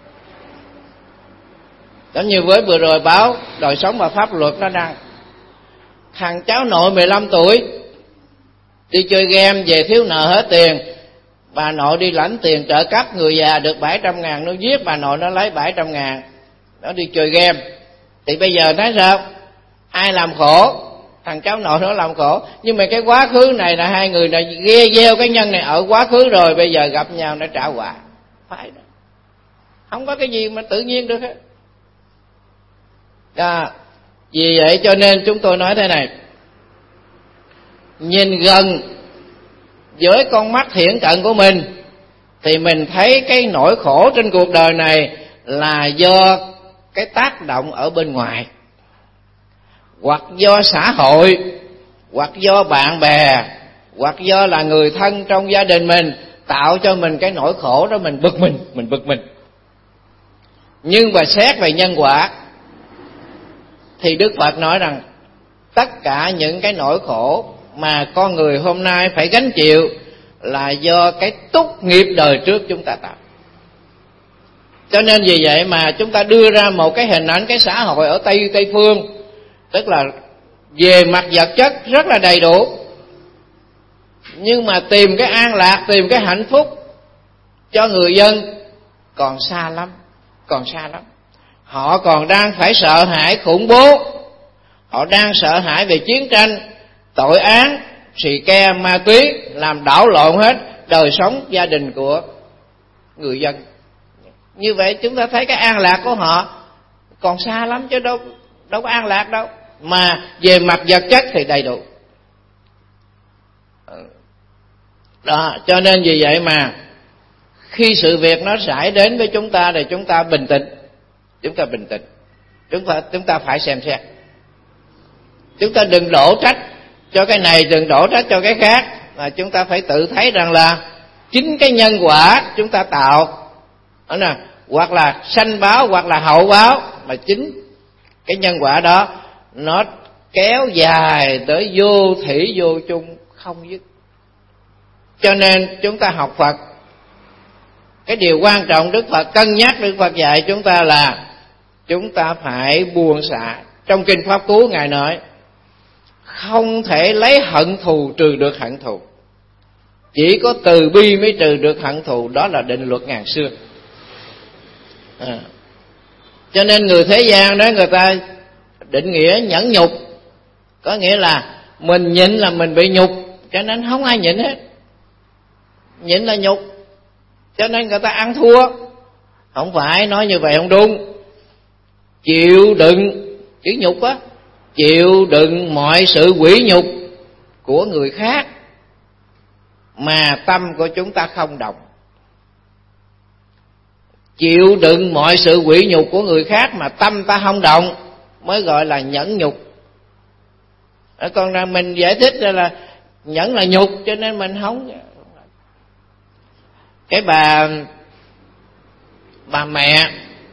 Giống như với vừa rồi báo Đời Sống và Pháp Luật nó đăng, thằng cháu nội mười lăm tuổi đi chơi game về thiếu nợ hết tiền. Bà nội đi lãnh tiền trợ cấp người già được bảy trăm ngàn, nó giết bà nội, nó lấy bảy trăm ngàn, nó đi chơi game. Thì bây giờ nói sao? Ai làm khổ? Thằng cháu nội nó làm khổ. Nhưng mà cái quá khứ này là hai người này ghe gieo cái nhân này ở quá khứ rồi, bây giờ gặp nhau nó trả quả. Phải đó. Không có cái gì mà tự nhiên được hết. À, vì vậy cho nên chúng tôi nói thế này, nhìn gần với con mắt thiển cận của mình thì mình thấy cái nỗi khổ trên cuộc đời này là do cái tác động ở bên ngoài, hoặc do xã hội, hoặc do bạn bè, hoặc do là người thân trong gia đình mình tạo cho mình cái nỗi khổ đó, mình bực mình, mình bực mình. Nhưng mà xét về nhân quả thì Đức Phật nói rằng tất cả những cái nỗi khổ mà con người hôm nay phải gánh chịu là do cái túc nghiệp đời trước chúng ta tạo. Cho nên vì vậy mà chúng ta đưa ra một cái hình ảnh cái xã hội ở Tây Tây phương, tức là về mặt vật chất rất là đầy đủ, nhưng mà tìm cái an lạc, tìm cái hạnh phúc cho người dân còn xa lắm, còn xa lắm. Họ còn đang phải sợ hãi khủng bố, họ đang sợ hãi về chiến tranh, tội án, xì ke, ma túy, làm đảo lộn hết đời sống gia đình của người dân. Như vậy chúng ta thấy cái an lạc của họ còn xa lắm, chứ đâu đâu có an lạc đâu. Mà về mặt vật chất thì đầy đủ. Đó, cho nên vì vậy mà khi sự việc nó xảy đến với chúng ta thì chúng ta bình tĩnh, chúng ta bình tĩnh, chúng ta chúng ta phải xem xét. Chúng ta đừng đổ trách cho cái này, đừng đổ trách cho cái khác, mà chúng ta phải tự thấy rằng là chính cái nhân quả chúng ta tạo, đó nè, hoặc là sanh báo hoặc là hậu báo, mà chính cái nhân quả đó nó kéo dài tới vô thủy vô chung không dứt. Cho nên chúng ta học Phật, cái điều quan trọng Đức Phật cân nhắc, Đức Phật dạy chúng ta là chúng ta phải buông xả. Trong Kinh Pháp Cú Ngài nói không thể lấy hận thù trừ được hận thù, chỉ có từ bi mới trừ được hận thù. Đó là định luật ngàn xưa. À, cho nên người thế gian đó người ta định nghĩa nhẫn nhục, có nghĩa là mình nhịn là mình bị nhục, cho nên không ai nhịn hết. Nhịn là nhục, cho nên người ta ăn thua. Không phải, nói như vậy không đúng. Chịu đựng, chữ nhục á, chịu đựng mọi sự quỷ nhục của người khác mà tâm của chúng ta không động. Chịu đựng mọi sự quỷ nhục của người khác mà tâm ta không động mới gọi là nhẫn nhục. Còn là mình giải thích ra là nhẫn là nhục, cho nên mình không. Cái bà bà mẹ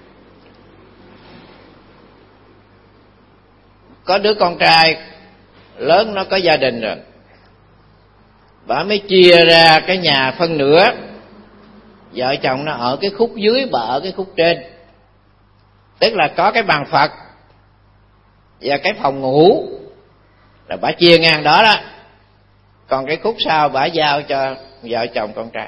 có đứa con trai lớn, nó có gia đình rồi, bà mới chia ra cái nhà phân nửa, vợ chồng nó ở cái khúc dưới, bà ở cái khúc trên. Tức là có cái bàn Phật và cái phòng ngủ là bả chia ngang đó đó, còn cái khúc sau bả giao cho vợ chồng con trai.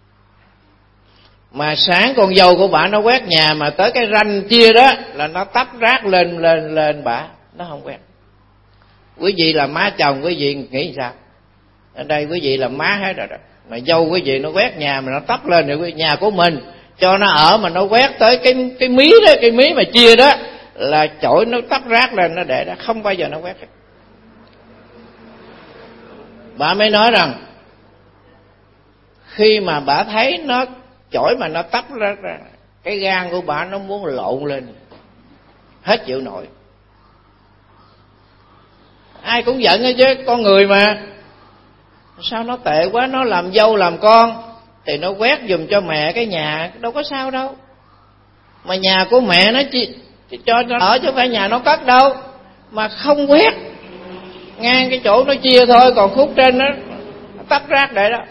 Mà sáng con dâu của bả nó quét nhà, mà tới cái ranh chia đó là nó tấp rác lên lên lên bả, nó không quét. Quý vị là má chồng, quý vị nghĩ sao? Ở đây quý vị là má hết rồi đó, mà dâu quý vị nó quét nhà mà nó tấp lên rồi, nhà của mình cho nó ở mà nó quét tới cái cái mí đó, cái mí mà chia đó là chổi nó tấp rác lên nó để đó, không bao giờ nó quét hết. Bà mới nói rằng khi mà bà thấy nó chổi mà nó tấp ra, ra cái gan của bà nó muốn lộn lên, hết chịu nổi. Ai cũng giận hết chứ, con người mà sao nó tệ quá, nó làm dâu làm con thì nó quét giùm cho mẹ cái nhà, đâu có sao đâu. Mà nhà của mẹ nó chỉ, chỉ cho nó ở chứ không phải nhà nó cất đâu, mà không quét ngang cái chỗ nó chia thôi, còn khúc trên nó, nó tấp rác để đó.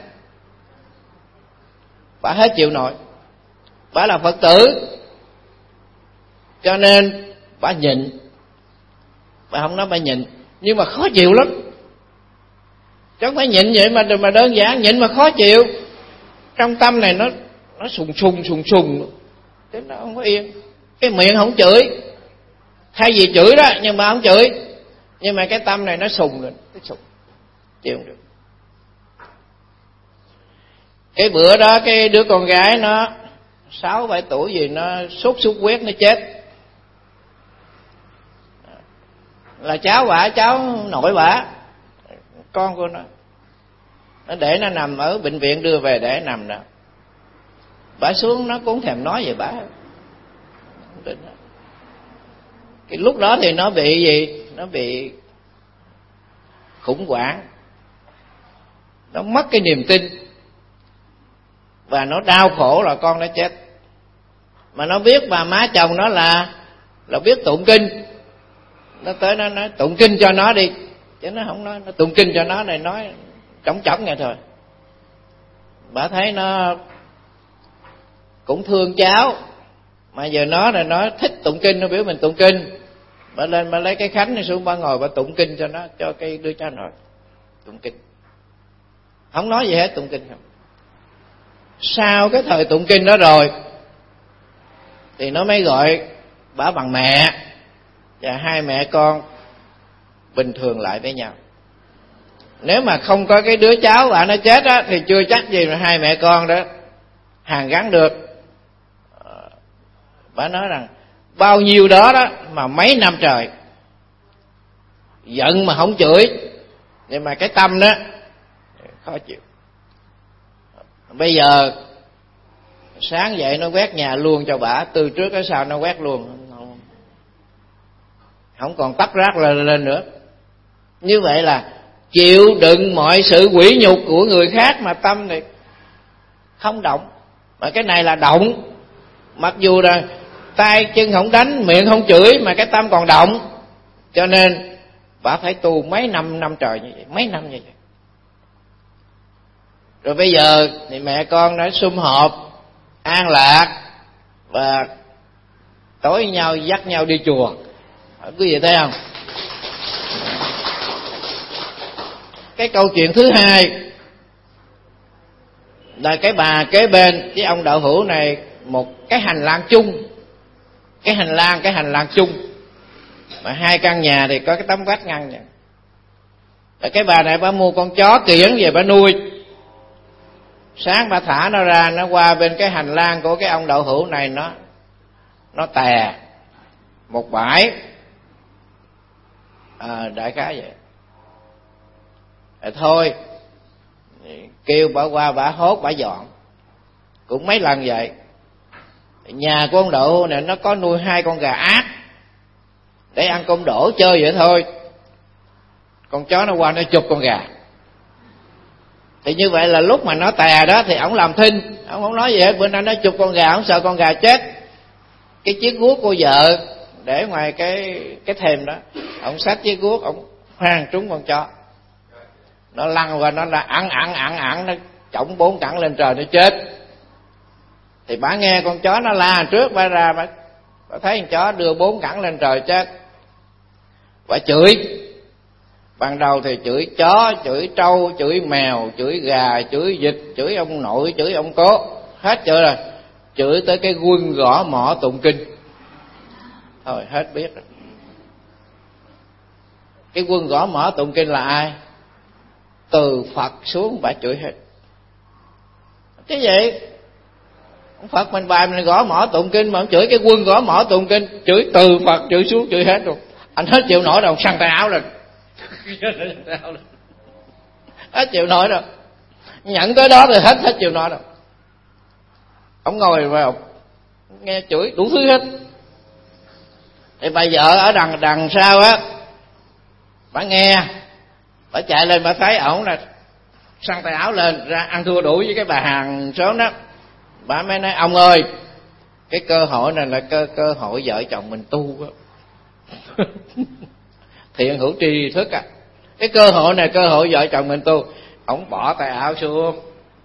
Bà hết chịu nổi. Bà là Phật tử cho nên bà nhịn. Bà không nói bà nhịn, nhưng mà khó chịu lắm. Chứ không phải nhịn vậy mà mà đơn giản, nhịn mà khó chịu. Trong tâm này nó nó sùng sùng sùng sùng, thế nó không có yên. Cái miệng không chửi, thay vì chửi đó nhưng mà không chửi, nhưng mà cái tâm này nó sùng lên, nó sùng, chịu không được. Cái bữa đó cái đứa con gái nó sáu bảy tuổi gì, nó sốt xuất huyết nó chết. Là cháu bả, cháu nội bả, con của nó, nó để nó nằm ở bệnh viện, đưa về để nằm đó. Bả xuống nó cũng thèm nói về bả. Cái lúc đó thì nó bị gì? Nó bị khủng hoảng, nó mất cái niềm tin và nó đau khổ là con nó chết. Mà nó biết bà má chồng nó là là biết tụng kinh, nó tới nó nói tụng kinh cho nó đi, chứ nó không nói, nó tụng kinh cho nó này, nói chổng chổng nghe thôi. Bà thấy nó cũng thương cháu, mà giờ nó là nó thích tụng kinh, nó biểu mình tụng kinh. Bà lên bà lấy cái khánh này xuống, bà ngồi bà tụng kinh cho nó, cho cái đứa cháu nội tụng kinh, không nói gì hết, tụng kinh không. Sau cái thời tụng kinh đó rồi thì nó mới gọi bà bằng mẹ, và hai mẹ con bình thường lại với nhau. Nếu mà không có cái đứa cháu bà nó chết á, thì chưa chắc gì mà hai mẹ con đó hàn gắn được. Bà nói rằng bao nhiêu đó đó mà mấy năm trời giận mà không chửi, nhưng mà cái tâm đó khó chịu. Bây giờ sáng dậy nó quét nhà luôn cho bả, từ trước tới sau nó quét luôn, không, không còn tấp rác lên lên nữa. Như vậy là chịu đựng mọi sự quỷ nhục của người khác mà tâm thì không động. Mà cái này là động, mặc dù là tay chân không đánh, miệng không chửi, mà cái tâm còn động. Cho nên bà phải tu mấy năm năm trời như vậy, mấy năm như vậy. Rồi bây giờ thì mẹ con đã sum họp an lạc, và tối nhau dắt nhau đi chùa. Quý vị thấy không? Cái câu chuyện thứ hai là cái bà kế bên với ông đạo hữu này một cái hành lang chung, cái hành lang cái hành lang chung mà hai căn nhà thì có cái tấm vách ngăn vậy. Và cái bà này bà mua con chó kiểng về bà nuôi. Sáng bà thả nó ra, nó qua bên cái hành lang của cái ông đạo hữu này, nó nó tè một bãi, à, đại khái vậy. Rồi thôi kêu bà qua bà hốt bà dọn, cũng mấy lần vậy. Nhà của ông đạo hữu này nó có nuôi hai con gà ác để ăn cơm đổ chơi vậy thôi. Con chó nó qua nó chụp con gà. Thì như vậy là lúc mà nó tè đó thì ổng làm thinh, ổng không nói gì hết. Bữa nay nó chụp con gà, ổng sợ con gà chết. Cái chiếc guốc của vợ để ngoài cái cái thềm đó, ổng xách chiếc guốc, ổng hoang trúng con chó. Nó lăn qua, nó là ẵn ẵn ẵn ẵn, nó chổng bốn cẳng lên trời, nó chết. Thì bà nghe con chó nó la trước, bà ra bà bà thấy con chó đưa bốn cẳng lên trời chết, bà chửi. Ban đầu thì chửi chó, chửi trâu, chửi mèo, chửi gà, chửi vịt, chửi ông nội, chửi ông cố, hết chửi rồi. Chửi tới cái quân gõ mõ tụng kinh, thôi hết biết rồi. Cái quân gõ mõ tụng kinh là ai? Từ Phật xuống bà chửi hết. Cái vậy ông Phật mình bài mình gõ mõ tụng kinh mà ông chửi cái quân gõ mõ tụng kinh, chửi từ Phật chửi xuống chửi hết rồi. Anh hết chịu nổi đâu, săn tay áo lên. Hết chịu nổi đâu, nhận tới đó thì hết hết chịu nổi đâu. Ông ngồi vào nghe chửi đủ thứ hết. Thì bà vợ ở đằng đằng sau á, bà nghe, bà chạy lên bà thấy ổng là săn tay áo lên ra ăn thua đủ với cái bà hàng xóm đó. Bà mới nói ông ơi, cái cơ hội này là cơ cơ hội vợ chồng mình tu á. Thiện hữu tri thức à, cái cơ hội này cơ hội vợ chồng mình tu. Ổng bỏ tay áo xuống,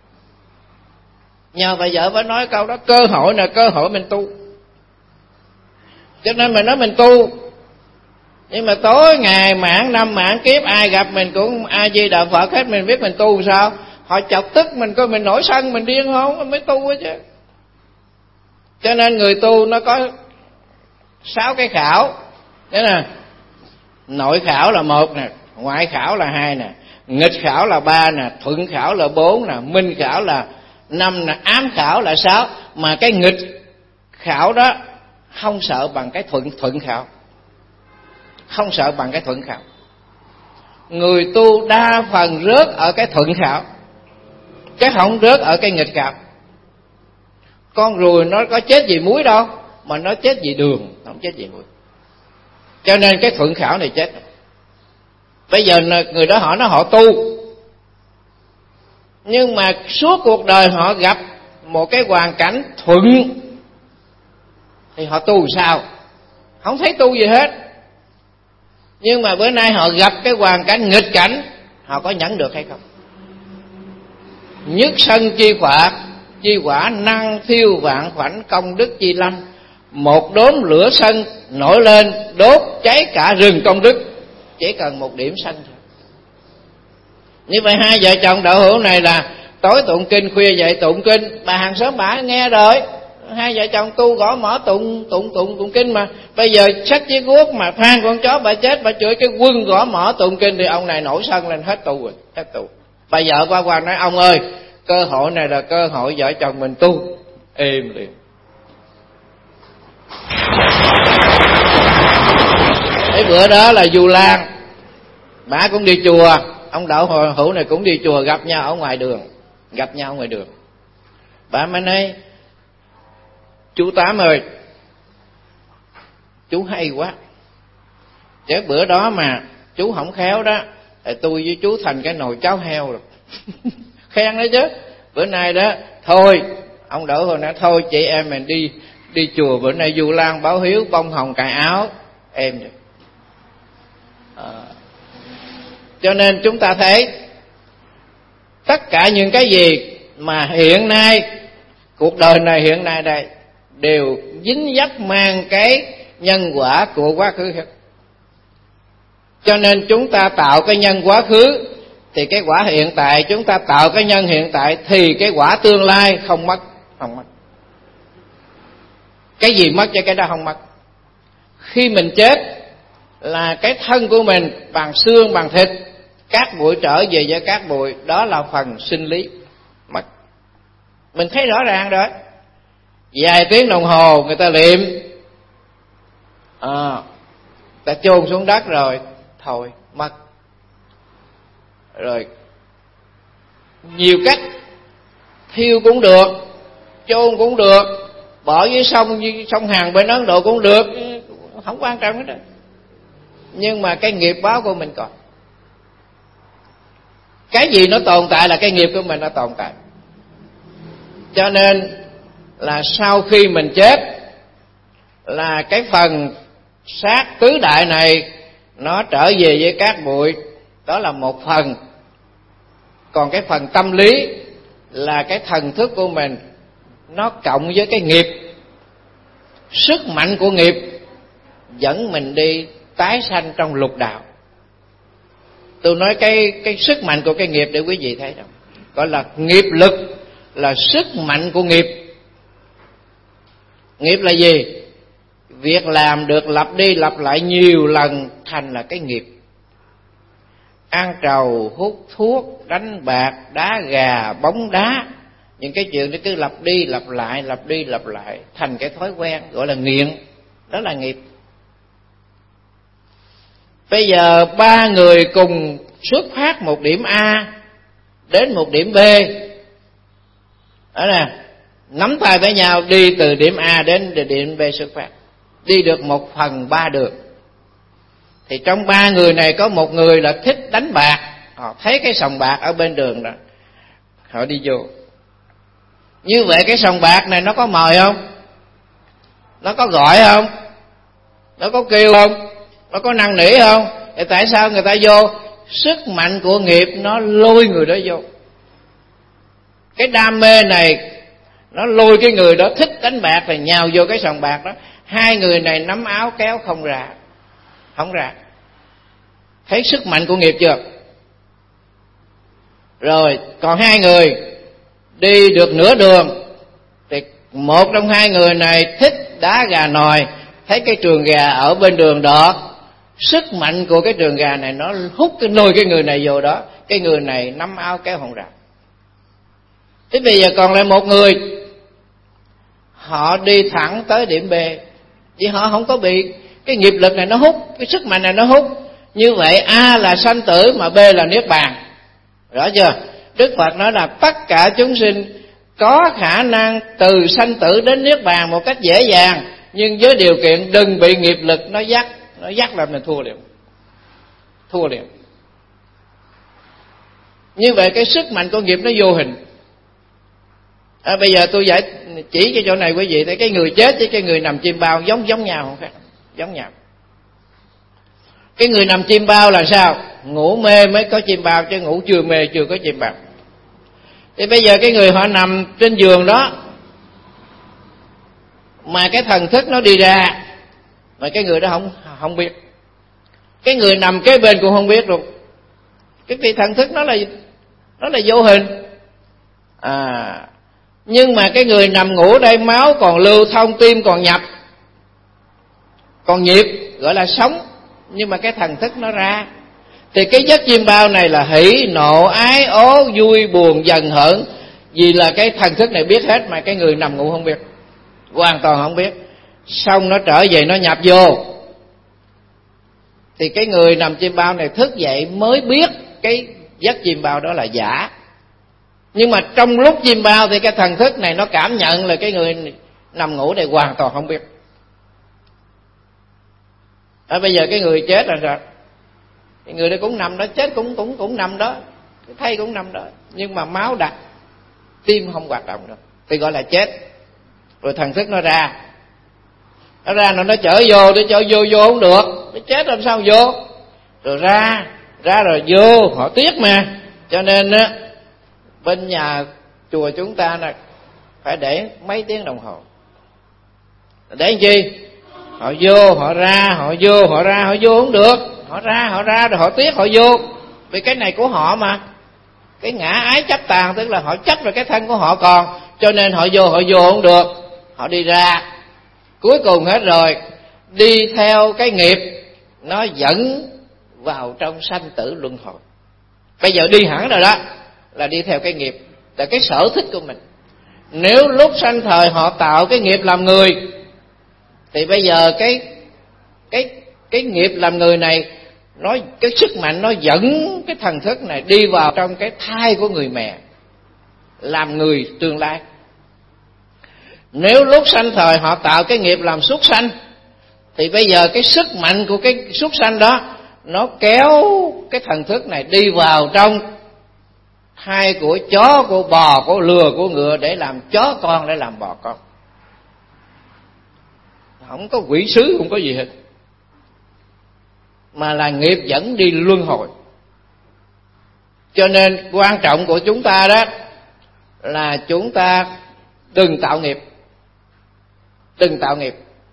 nhờ bà vợ phải nói câu đó, cơ hội này cơ hội mình tu. Cho nên mình nói mình tu, nhưng mà tối ngày mãn năm mãn kiếp ai gặp mình cũng A Di Đà Phật hết, mình biết mình tu sao? Họ chọc tức mình coi mình nổi sân mình điên không mới tu hết chứ. Cho nên người tu nó có sáu cái khảo, thế nè, nội khảo là một nè, ngoại khảo là hai nè, nghịch khảo là ba nè, thuận khảo là bốn nè, minh khảo là năm nè, ám khảo là sáu. Mà cái nghịch khảo đó không sợ bằng cái thuận thuận khảo, không sợ bằng cái thuận khảo. Người tu đa phần rớt ở cái thuận khảo, chứ không rớt ở cái nghịch khảo. Con ruồi nó có chết vì muối đâu, mà nó chết vì đường, nó không chết vì muối. Cho nên cái thuận khảo này chết. Bây giờ người đó họ nói họ tu, nhưng mà suốt cuộc đời họ gặp một cái hoàn cảnh thuận thì họ tu sao? Không thấy tu gì hết. Nhưng mà bữa nay họ gặp cái hoàn cảnh nghịch cảnh, họ có nhẫn được hay không? Nhất sân chi quả, chi quả năng thiêu vạn khoảnh công đức chi lâm. Một đốm lửa sân nổi lên đốt cháy cả rừng công đức, chỉ cần một điểm sân thôi. Như vậy hai vợ chồng đạo hữu này là tối tụng kinh, khuya dậy tụng kinh. Bà hàng xóm bà nghe rồi, hai vợ chồng tu gõ mõ tụng tụng tụng tụng kinh mà. Bây giờ xách chiếc guốc mà phan con chó bà chết, bà chửi cái quân gõ mõ tụng kinh, thì ông này nổi sân lên hết tu rồi, hết tu. Bà vợ qua qua nói ông ơi, cơ hội này là cơ hội vợ chồng mình tu. Êm liền. Cái bữa đó là Du Lan, bà cũng đi chùa, ông đạo hữu này cũng đi chùa, gặp nhau ở ngoài đường, gặp nhau ở ngoài đường. Bà mới nói chú Tám ơi, chú hay quá, chứ bữa đó mà chú không khéo đó, thì tôi với chú thành cái nồi cháo heo rồi. Khen đấy chứ. Bữa nay đó thôi, ông đỡ hồi nói thôi chị em mình đi đi chùa, bữa nay Du Lan báo hiếu bông hồng cài áo em vậy. À, cho nên chúng ta thấy tất cả những cái gì mà hiện nay, cuộc đời này hiện nay đây, đều dính dấp mang cái nhân quả của quá khứ hết. Cho nên chúng ta tạo cái nhân quá khứ thì cái quả hiện tại, chúng ta tạo cái nhân hiện tại thì cái quả tương lai không mất, không mất. Cái gì mất chứ cái đó không mất. Khi mình chết là cái thân của mình bằng xương bằng thịt, cát bụi trở về với cát bụi, đó là phần sinh lý mất. Mình thấy rõ ràng rồi. Vài tiếng đồng hồ người ta liệm, à, ta chôn xuống đất rồi thôi mất. Rồi nhiều cách, thiêu cũng được, chôn cũng được, bỏ dưới sông, dưới sông Hàn bên Ấn Độ cũng được, không quan trọng hết rồi. Nhưng mà cái nghiệp báo của mình còn. Cái gì nó tồn tại là cái nghiệp của mình nó tồn tại. Cho nên là sau khi mình chết là cái phần xác tứ đại này nó trở về với cát bụi, đó là một phần. Còn cái phần tâm lý là cái thần thức của mình nó cộng với cái nghiệp. sức mạnh của nghiệp dẫn mình đi tái sanh trong lục đạo. Tôi nói cái cái sức mạnh của cái nghiệp để quý vị thấy đâu. Gọi là nghiệp lực, là sức mạnh của nghiệp. Nghiệp là gì? Việc làm được lặp đi lặp lại nhiều lần thành là cái nghiệp. Ăn trầu, hút thuốc, đánh bạc, đá gà, bóng đá, những cái chuyện đó cứ lặp đi lặp lại, lặp đi lặp lại thành cái thói quen, gọi là nghiện. Đó là nghiệp. Bây giờ ba người cùng xuất phát một điểm A đến một điểm B, đó nè, nắm tay với nhau đi từ điểm A đến điểm B xuất phát, đi được một phần ba đường. Thì trong ba người này có một người là thích đánh bạc, họ thấy cái sòng bạc ở bên đường đó, họ đi vô. Như vậy cái sòng bạc này nó có mời không? Nó có gọi không? Nó có kêu không? Nó có năn nỉ không? Thì tại sao người ta vô? Sức mạnh của nghiệp nó lôi người đó vô. Cái đam mê này nó lôi cái người đó thích đánh bạc thì nhào vô cái sòng bạc đó. Hai người này nắm áo kéo không ra, không ra. Thấy sức mạnh của nghiệp chưa? Rồi còn hai người đi được nửa đường, thì một trong hai người này thích đá gà nòi, thấy cái trường gà ở bên đường đó, sức mạnh của cái trường gà này nó hút cái lôi cái người này vô đó, cái người này nắm áo kéo không ra. Thế bây giờ còn lại một người, họ đi thẳng tới điểm B, vì họ không có bị cái nghiệp lực này nó hút, cái sức mạnh này nó hút. Như vậy A là sanh tử mà B là niết bàn. Rõ chưa? Đức Phật nói là tất cả chúng sinh có khả năng từ sanh tử đến niết bàn một cách dễ dàng, nhưng với điều kiện đừng bị nghiệp lực nó dắt, nó dắt là mình thua liền, thua liền. Như vậy cái sức mạnh của nghiệp nó vô hình. À, bây giờ tôi giải chỉ cho chỗ này quý vị thấy cái người chết với cái người nằm chim bao giống giống nhau không khác? Giống nhau. Cái người nằm chim bao là sao? Ngủ mê mới có chim bao, chứ ngủ chưa mê chưa có chim bao. Thì bây giờ cái người họ nằm trên giường đó, mà cái thần thức nó đi ra, mà cái người đó không không biết. Cái người nằm kế bên cũng không biết luôn. Cái cái thần thức nó là nó là vô hình. À, nhưng mà cái người nằm ngủ đây máu còn lưu thông, tim còn nhập, còn nhịp, gọi là sống, nhưng mà cái thần thức nó ra. Thì cái giấc chim bao này là hỷ, nộ, ái, ố, vui, buồn, dần, hỡn. Vì là cái thần thức này biết hết mà cái người nằm ngủ không biết, hoàn toàn không biết. Xong nó trở về nó nhập vô, thì cái người nằm chim bao này thức dậy mới biết cái giấc chim bao đó là giả. Nhưng mà trong lúc chim bao thì cái thần thức này nó cảm nhận là cái người nằm ngủ này hoàn toàn không biết. À, bây giờ cái người chết là sao? Cái người đó cũng nằm đó, chết cũng cũng cũng nằm đó, cái thây cũng nằm đó, nhưng mà máu đặc, tim không hoạt động được, thì gọi là chết. Rồi thần thức nó ra, nó ra rồi nó chở vô, để cho vô vô không được, nó chết làm sao vô. Rồi ra, ra rồi vô, họ tiếc mà, cho nên á bên nhà chùa chúng ta là phải để mấy tiếng đồng hồ. Để làm chi? Họ vô, họ ra, họ vô, họ ra, họ vô không được. Họ ra, họ ra rồi họ tiếc họ vô. Vì cái này của họ mà. Cái ngã ái chấp tàn, tức là họ chấp vào cái thân của họ còn, cho nên họ vô, họ vô không được. Họ đi ra. Cuối cùng hết rồi, đi theo cái nghiệp, nó dẫn vào trong sanh tử luân hồi. Bây giờ đi hẳn rồi đó, là đi theo cái nghiệp, là cái sở thích của mình. Nếu lúc sanh thời họ tạo cái nghiệp làm người, thì bây giờ cái cái cái nghiệp làm người này, nó cái sức mạnh nó dẫn cái thần thức này đi vào trong cái thai của người mẹ, làm người tương lai. Nếu lúc sanh thời họ tạo cái nghiệp làm súc sanh, thì bây giờ cái sức mạnh của cái súc sanh đó, nó kéo cái thần thức này đi vào trong thai của chó, của bò, của lừa, của ngựa, để làm chó con, để làm bò con. Không có quỷ sứ, không có gì hết, mà là nghiệp dẫn đi luân hồi. Cho nên quan trọng của chúng ta đó là chúng ta đừng tạo nghiệp, đừng tạo nghiệp.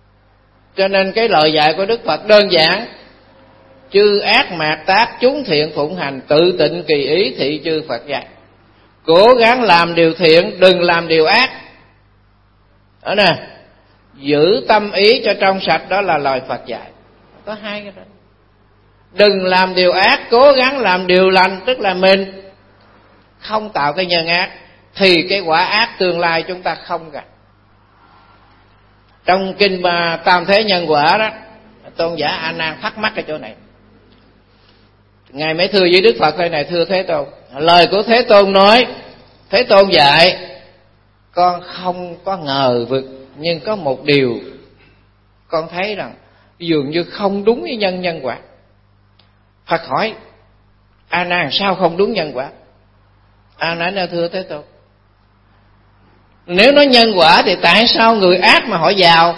Cho nên cái lời dạy của Đức Phật đơn giản: chư ác mạt tác, chúng thiện phụng hành, tự tịnh kỳ ý, thị chư Phật dạy. Cố gắng làm điều thiện, đừng làm điều ác. Đó nè, giữ tâm ý cho trong sạch, đó là lời Phật dạy. Có hai cái đó. Đừng làm điều ác, cố gắng làm điều lành, tức là mình không tạo cái nhân ác, thì cái quả ác tương lai chúng ta không gặp. Trong kinh mà Tam Thế Nhân Quả đó, Tôn giả A Nan thắc mắc ở chỗ này. Ngài mới thưa với Đức Phật đây này: thưa Thế Tôn, lời của Thế Tôn nói, Thế Tôn dạy, con không có ngờ vực, nhưng có một điều con thấy rằng dường như không đúng với nhân nhân quả. Phật hỏi: A Nan sao không đúng nhân quả? A Nan nói: thưa Thế Tôn, nếu nói nhân quả thì tại sao người ác mà họ giàu,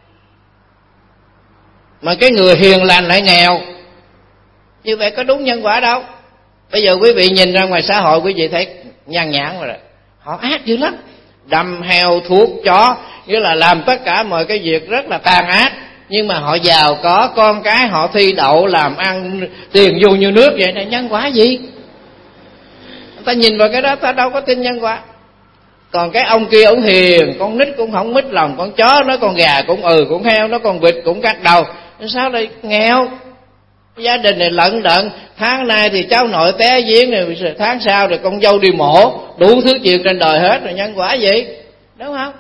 mà cái người hiền lành lại nghèo? Như vậy có đúng nhân quả đâu. Bây giờ quý vị nhìn ra ngoài xã hội, quý vị thấy nhan nhản rồi, họ ác dữ lắm, đâm heo thuốc chó, nghĩa là làm tất cả mọi cái việc rất là tàn ác. Nhưng mà họ giàu có, con cái họ thi đậu, làm ăn tiền vô như nước vậy này, nhân quả gì? Ta nhìn vào cái đó ta đâu có tin nhân quả. Còn cái ông kia ông hiền, con nít cũng không mít lòng, con chó nó, con gà cũng ừ, cũng heo nó, con vịt cũng cắt đầu. Sao lại nghèo? Gia đình này lận đận, tháng nay thì cháu nội té giếng này, tháng sau rồi con dâu đi mổ, đủ thứ chuyện trên đời hết, rồi nhân quả gì? Đúng không?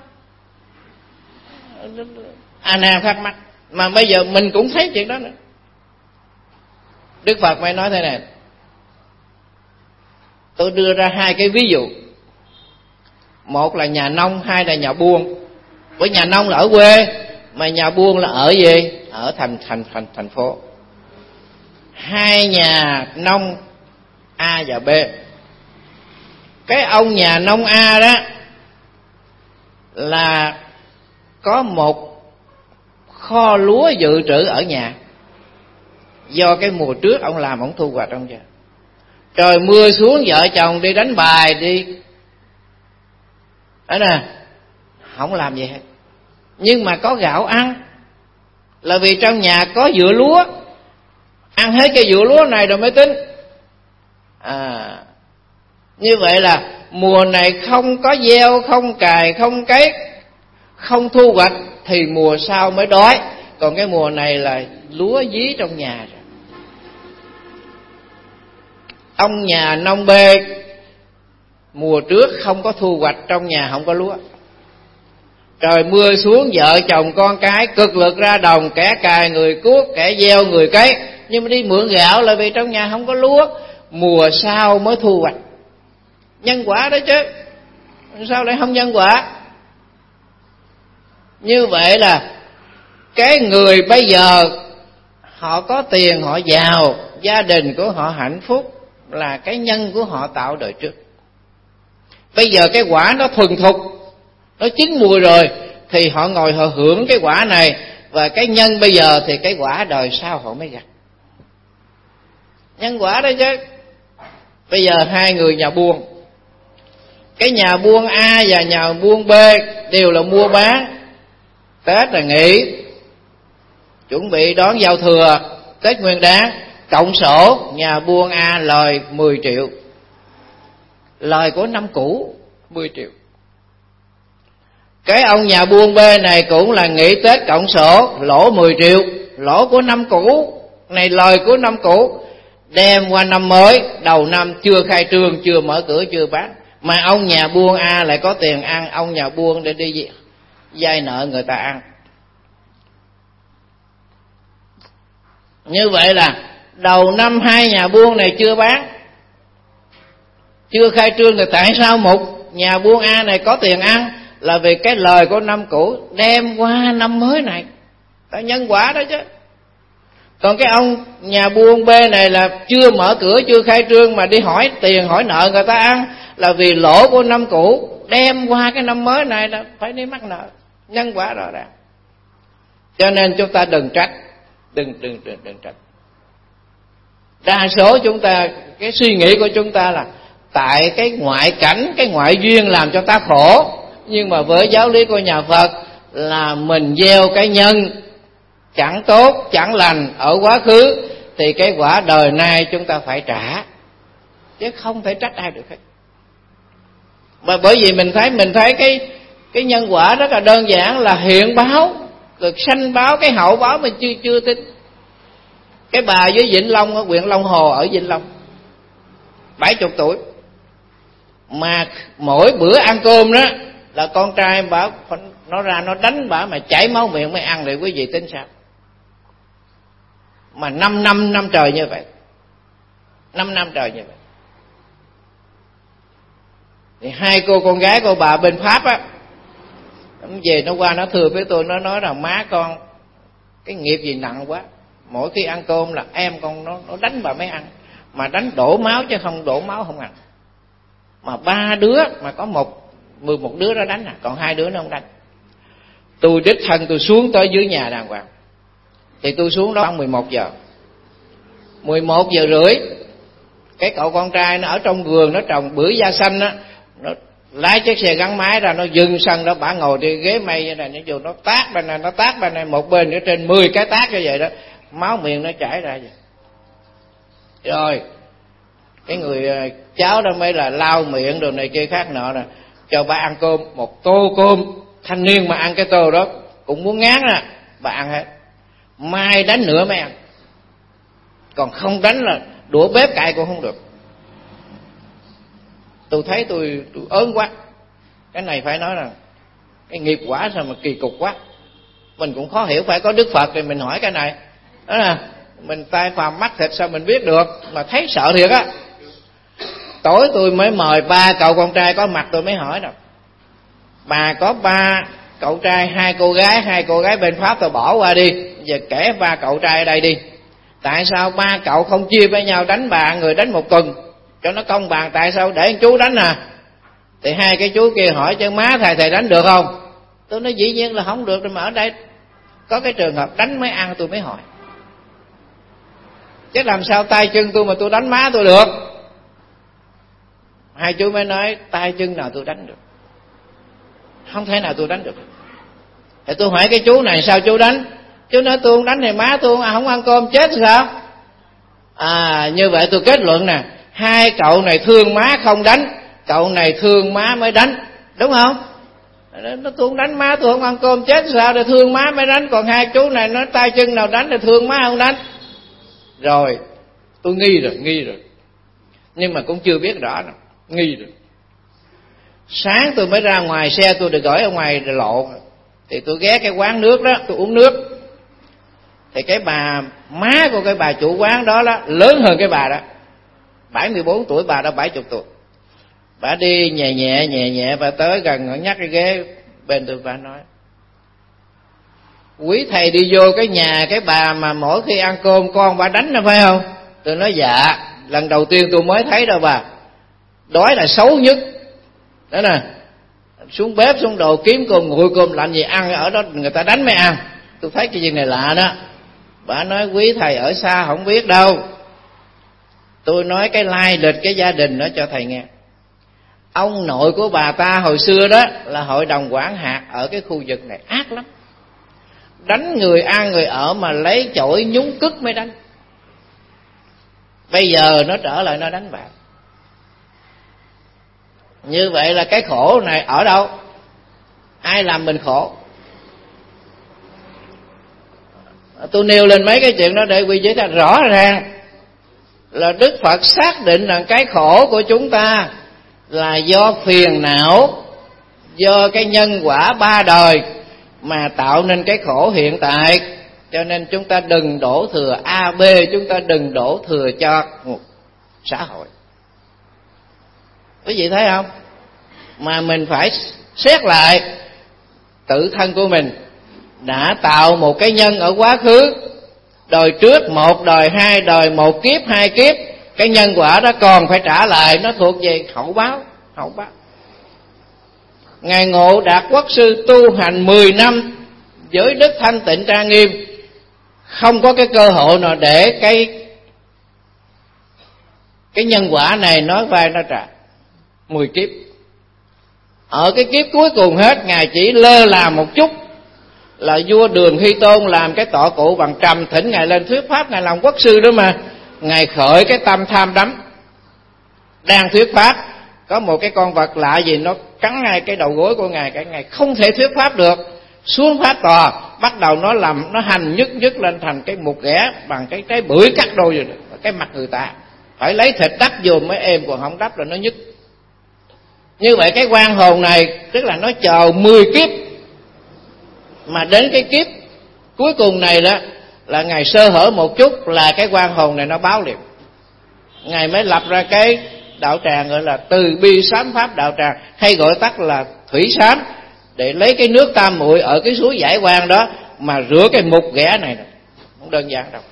A Nan thắc mắc. Mà bây giờ mình cũng thấy chuyện đó nữa. Đức Phật mới nói thế này: tôi đưa ra hai cái ví dụ. Một là nhà nông, hai là nhà buôn. Với nhà nông là ở quê, mà nhà buôn là ở gì? Ở thành thành thành thành phố. Hai nhà nông A và B. Cái ông nhà nông A đó là có một kho lúa dự trữ ở nhà, do cái mùa trước ông làm ông thu hoạch trong nhà. Trời mưa xuống, vợ chồng đi đánh bài đi, đó nè, không làm gì hết, nhưng mà có gạo ăn, là vì trong nhà có vựa lúa, ăn hết cái vựa lúa này rồi mới tính. À, như vậy là mùa này không có gieo, không cày, không cấy, không thu hoạch, thì mùa sau mới đói. Còn cái mùa này là lúa dí trong nhà rồi. Ông nhà nông B, mùa trước không có thu hoạch, trong nhà không có lúa. Trời mưa xuống, vợ chồng con cái cực lực ra đồng, kẻ cài người cuốc, kẻ gieo người cấy, nhưng mà đi mượn gạo là vì trong nhà không có lúa, mùa sau mới thu hoạch. Nhân quả đó chứ, sao lại không nhân quả? Như vậy là cái người bây giờ họ có tiền, họ giàu, gia đình của họ hạnh phúc, là cái nhân của họ tạo đời trước. Bây giờ cái quả nó thuần thục, nó chín mùi rồi, thì họ ngồi họ hưởng cái quả này. Và cái nhân bây giờ thì cái quả đời sau họ mới gặp. Nhân quả đó chứ. Bây giờ hai người nhà buôn, cái nhà buôn A và nhà buôn B đều là mua bán. Tết là nghỉ, chuẩn bị đón giao thừa, Tết Nguyên Đán, cộng sổ, nhà buôn A lời mười triệu, lời của năm cũ mười triệu. Cái ông nhà buôn B này cũng là nghỉ Tết cộng sổ, lỗ mười triệu, lỗ của năm cũ, này lời của năm cũ, đem qua năm mới, đầu năm chưa khai trương, chưa mở cửa, chưa bán. Mà ông nhà buôn A lại có tiền ăn, ông nhà buôn để đi vay nợ người ta ăn. Như vậy là đầu năm hai nhà buôn này chưa bán, chưa khai trương, thì tại sao một nhà buôn A này có tiền ăn? Là vì cái lời của năm cũ đem qua năm mới này, đó nhân quả đó chứ. Còn cái ông nhà buôn B này là chưa mở cửa, chưa khai trương, mà đi hỏi tiền, hỏi nợ người ta ăn, là vì lỗ của năm cũ đem qua cái năm mới này là phải đi mắc nợ. Nhân quả rõ ràng. Cho nên chúng ta đừng trách, đừng đừng đừng đừng trách. Đa số chúng ta, cái suy nghĩ của chúng ta là tại cái ngoại cảnh, cái ngoại duyên làm cho ta khổ. Nhưng mà với giáo lý của nhà Phật là mình gieo cái nhân, chẳng tốt chẳng lành ở quá khứ, thì cái quả đời nay chúng ta phải trả, chứ không thể trách ai được hết. Mà bởi vì mình thấy mình thấy cái cái nhân quả rất là đơn giản, là hiện báo, rồi sanh báo, cái hậu báo mình chưa chưa tin. Cái bà với Vĩnh Long ở huyện Long Hồ ở Vĩnh Long, bảy chục tuổi, mà mỗi bữa ăn cơm đó là con trai bà nó ra nó đánh bà mà chảy máu miệng mới ăn, thì quý vị tính sao? Mà năm năm năm trời như vậy, năm năm trời như vậy. Thì hai cô con gái của bà bên Pháp á, nó về nó qua nó thưa với tôi, nó nói là má con cái nghiệp gì nặng quá, mỗi khi ăn cơm là em con nó nó đánh bà mới ăn, mà đánh đổ máu chứ không đổ máu không ăn. Mà ba đứa mà có một mười một đứa nó đánh à, còn hai đứa nó không đánh. Tôi đích thân tôi xuống tới dưới nhà đàng hoàng. Thì tôi xuống đó khoảng mười một giờ, mười một giờ rưỡi, cái cậu con trai nó ở trong vườn nó trồng bưởi da xanh á, nó lái chiếc xe gắn máy ra, nó dừng sân đó, bả ngồi trên ghế mây như này, nó vô nó tát bên này, nó tát bên này, một bên nữa trên mười cái tát như vậy đó, máu miệng nó chảy ra vậy. Rồi cái người cháu đó mới là lau miệng đồ này kia khác nọ nè, cho bà ăn cơm, một tô cơm, thanh niên mà ăn cái tô đó cũng muốn ngán nè, bà ăn hết. Mai đánh nữa mới ăn, còn không đánh là đũa bếp cạy cũng không được. Tôi thấy tôi tôi ớn quá. Cái này phải nói là cái nghiệp quả sao mà kỳ cục quá. Mình cũng khó hiểu, phải có Đức Phật thì mình hỏi cái này. Đó là mình tay phàm mắt thịt sao mình biết được, mà thấy sợ thiệt á. Tối tôi mới mời ba cậu con trai có mặt, tôi mới hỏi đâu. Bà có ba cậu trai, hai cô gái, hai cô gái bên Pháp tôi bỏ qua đi, giờ kể ba cậu trai ở đây đi. Tại sao ba cậu không chia với nhau đánh bà, người đánh một tuần cho nó công bằng, tại sao để anh chú đánh à? Thì hai cái chú kia hỏi chứ má thầy thầy đánh được không? Tôi nói dĩ nhiên là không được, mà ở đây có cái trường hợp đánh mới ăn, tôi mới hỏi. Chứ làm sao tay chân tôi mà tôi đánh má tôi được? Hai chú mới nói tay chân nào tôi đánh được, không thể nào tôi đánh được. Thì tôi hỏi cái chú này sao chú đánh? Chú nói tôi không đánh thì má tôi không ăn cơm chết sao? À như vậy tôi kết luận nè, hai cậu này thương má không đánh, cậu này thương má mới đánh, đúng không? Nó tôi không đánh má tôi không ăn cơm chết sao, để thương má mới đánh. Còn hai chú này nói tay chân nào đánh thì thương má không đánh. Rồi tôi nghi rồi, nghi rồi, nhưng mà cũng chưa biết rõ đâu, nghi rồi. Sáng tôi mới ra ngoài, xe tôi được gửi ở ngoài lộ, thì tôi ghé cái quán nước đó, tôi uống nước. Thì cái bà má của cái bà chủ quán đó đó lớn hơn cái bà đó, bảy mươi bốn tuổi, bà đó bảy mươi tuổi. Bà đi nhẹ nhẹ nhẹ nhẹ và tới gần nhắc cái ghế bên tôi, bà nói: quý thầy đi vô cái nhà cái bà mà mỗi khi ăn cơm con bà đánh đó phải không? Tôi nói dạ, lần đầu tiên tôi mới thấy đâu bà. Đói là xấu nhất đó nè, xuống bếp xuống đồ kiếm cơm nguội cơm lạnh gì ăn, ở đó người ta đánh mới ăn. Tôi thấy cái gì này lạ đó. Bà nói quý thầy ở xa không biết đâu. Tôi nói cái lai lịch cái gia đình đó cho thầy nghe. Ông nội của bà ta hồi xưa đó là hội đồng quản hạt ở cái khu vực này, ác lắm, đánh người ăn người ở mà lấy chổi nhúng cứt mới đánh. Bây giờ nó trở lại nó đánh bạn. Như vậy là cái khổ này ở đâu? Ai làm mình khổ? Tôi nêu lên mấy cái chuyện đó để quý vị thấy rõ ràng là Đức Phật xác định rằng cái khổ của chúng ta là do phiền não, do cái nhân quả ba đời mà tạo nên cái khổ hiện tại. Cho nên chúng ta đừng đổ thừa A, B, chúng ta đừng đổ thừa cho một xã hội. Quý vị thấy không? Mà mình phải xét lại tự thân của mình đã tạo một cái nhân ở quá khứ, đời trước một, đời hai, đời một kiếp, hai kiếp. Cái nhân quả đó còn phải trả lại, nó thuộc về hậu báo, hậu báo. Ngài Ngộ Đạt Quốc sư tu hành mười năm với đức thanh tịnh trang nghiêm, không có cái cơ hội nào để cái cái nhân quả này nói vai nó trả. Mười kiếp. Ở cái kiếp cuối cùng hết, Ngài chỉ lơ là một chút, là vua Đường Hy Tôn làm cái tọa cụ bằng trầm, thỉnh ngài lên thuyết pháp, ngài làm quốc sư đó mà. Ngài khởi cái tâm tham đắm, đang thuyết pháp, có một cái con vật lạ gì nó cắn ngay cái đầu gối của ngài, cái ngài không thể thuyết pháp được, xuống pháp tòa, bắt đầu nó làm nó hành nhức nhức lên thành cái mục ghẻ bằng cái trái bưởi cắt đôi rồi, cái mặt người ta phải lấy thịt đắp vô mới êm, còn không đắp là nó nhức. Như vậy cái oan hồn này tức là nó chờ mười kiếp, mà đến cái kiếp cuối cùng này đó là ngài sơ hở một chút là cái oan hồn này nó báo liền. Ngài mới lập ra cái đạo tràng gọi là Từ Bi Sám Pháp đạo tràng, hay gọi tắt là Thủy Sám, để lấy cái nước tam muội ở cái suối Giải Oan đó mà rửa cái mục ghẻ này, không đơn giản đâu.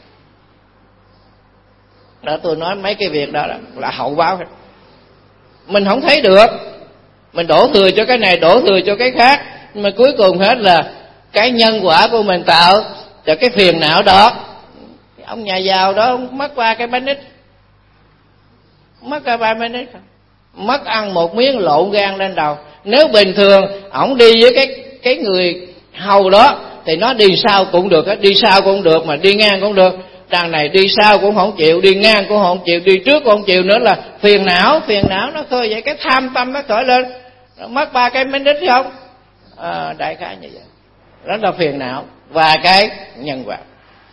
Đó, tôi nói mấy cái việc đó là, là hậu báo. Mình không thấy được, mình đổ thừa cho cái này, đổ thừa cho cái khác, nhưng mà cuối cùng hết là cái nhân quả của mình tạo cho cái phiền não đó. Ông nhà giàu đó mất qua cái bánh ít, mất qua ba bánh ít, mất ăn một miếng lộn gan lên đầu. Nếu bình thường ổng đi với cái cái người hầu đó thì nó đi sao cũng được, đi sao cũng được, mà đi ngang cũng được. Đằng này đi sao cũng không chịu, đi ngang cũng không chịu, đi trước cũng không chịu nữa, là phiền não. Phiền não nó khơi vậy, cái tham tâm nó khởi lên, nó mất ba cái bánh ít không? À, đại khái như vậy. Đó là phiền não và cái nhân quả.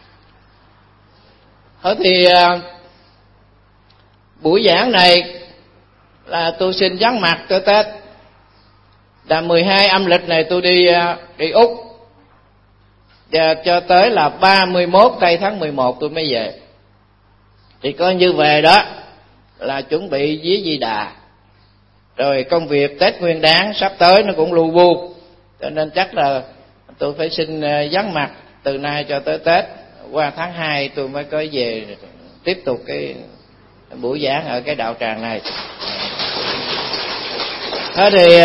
Thôi thì uh, buổi giảng này là tôi xin vắng mặt cho Tết. Là mười hai âm lịch này tôi đi uh, đi Úc, và cho tới là ba mươi mốt tây tháng mười một tôi mới về. Thì coi như về đó là chuẩn bị với Di Đà, rồi công việc Tết Nguyên Đán sắp tới nó cũng lu bu, cho nên chắc là tôi phải xin vắng mặt từ nay cho tới Tết. Qua tháng hai tôi mới có về tiếp tục cái buổi giảng ở cái đạo tràng này. Thế thì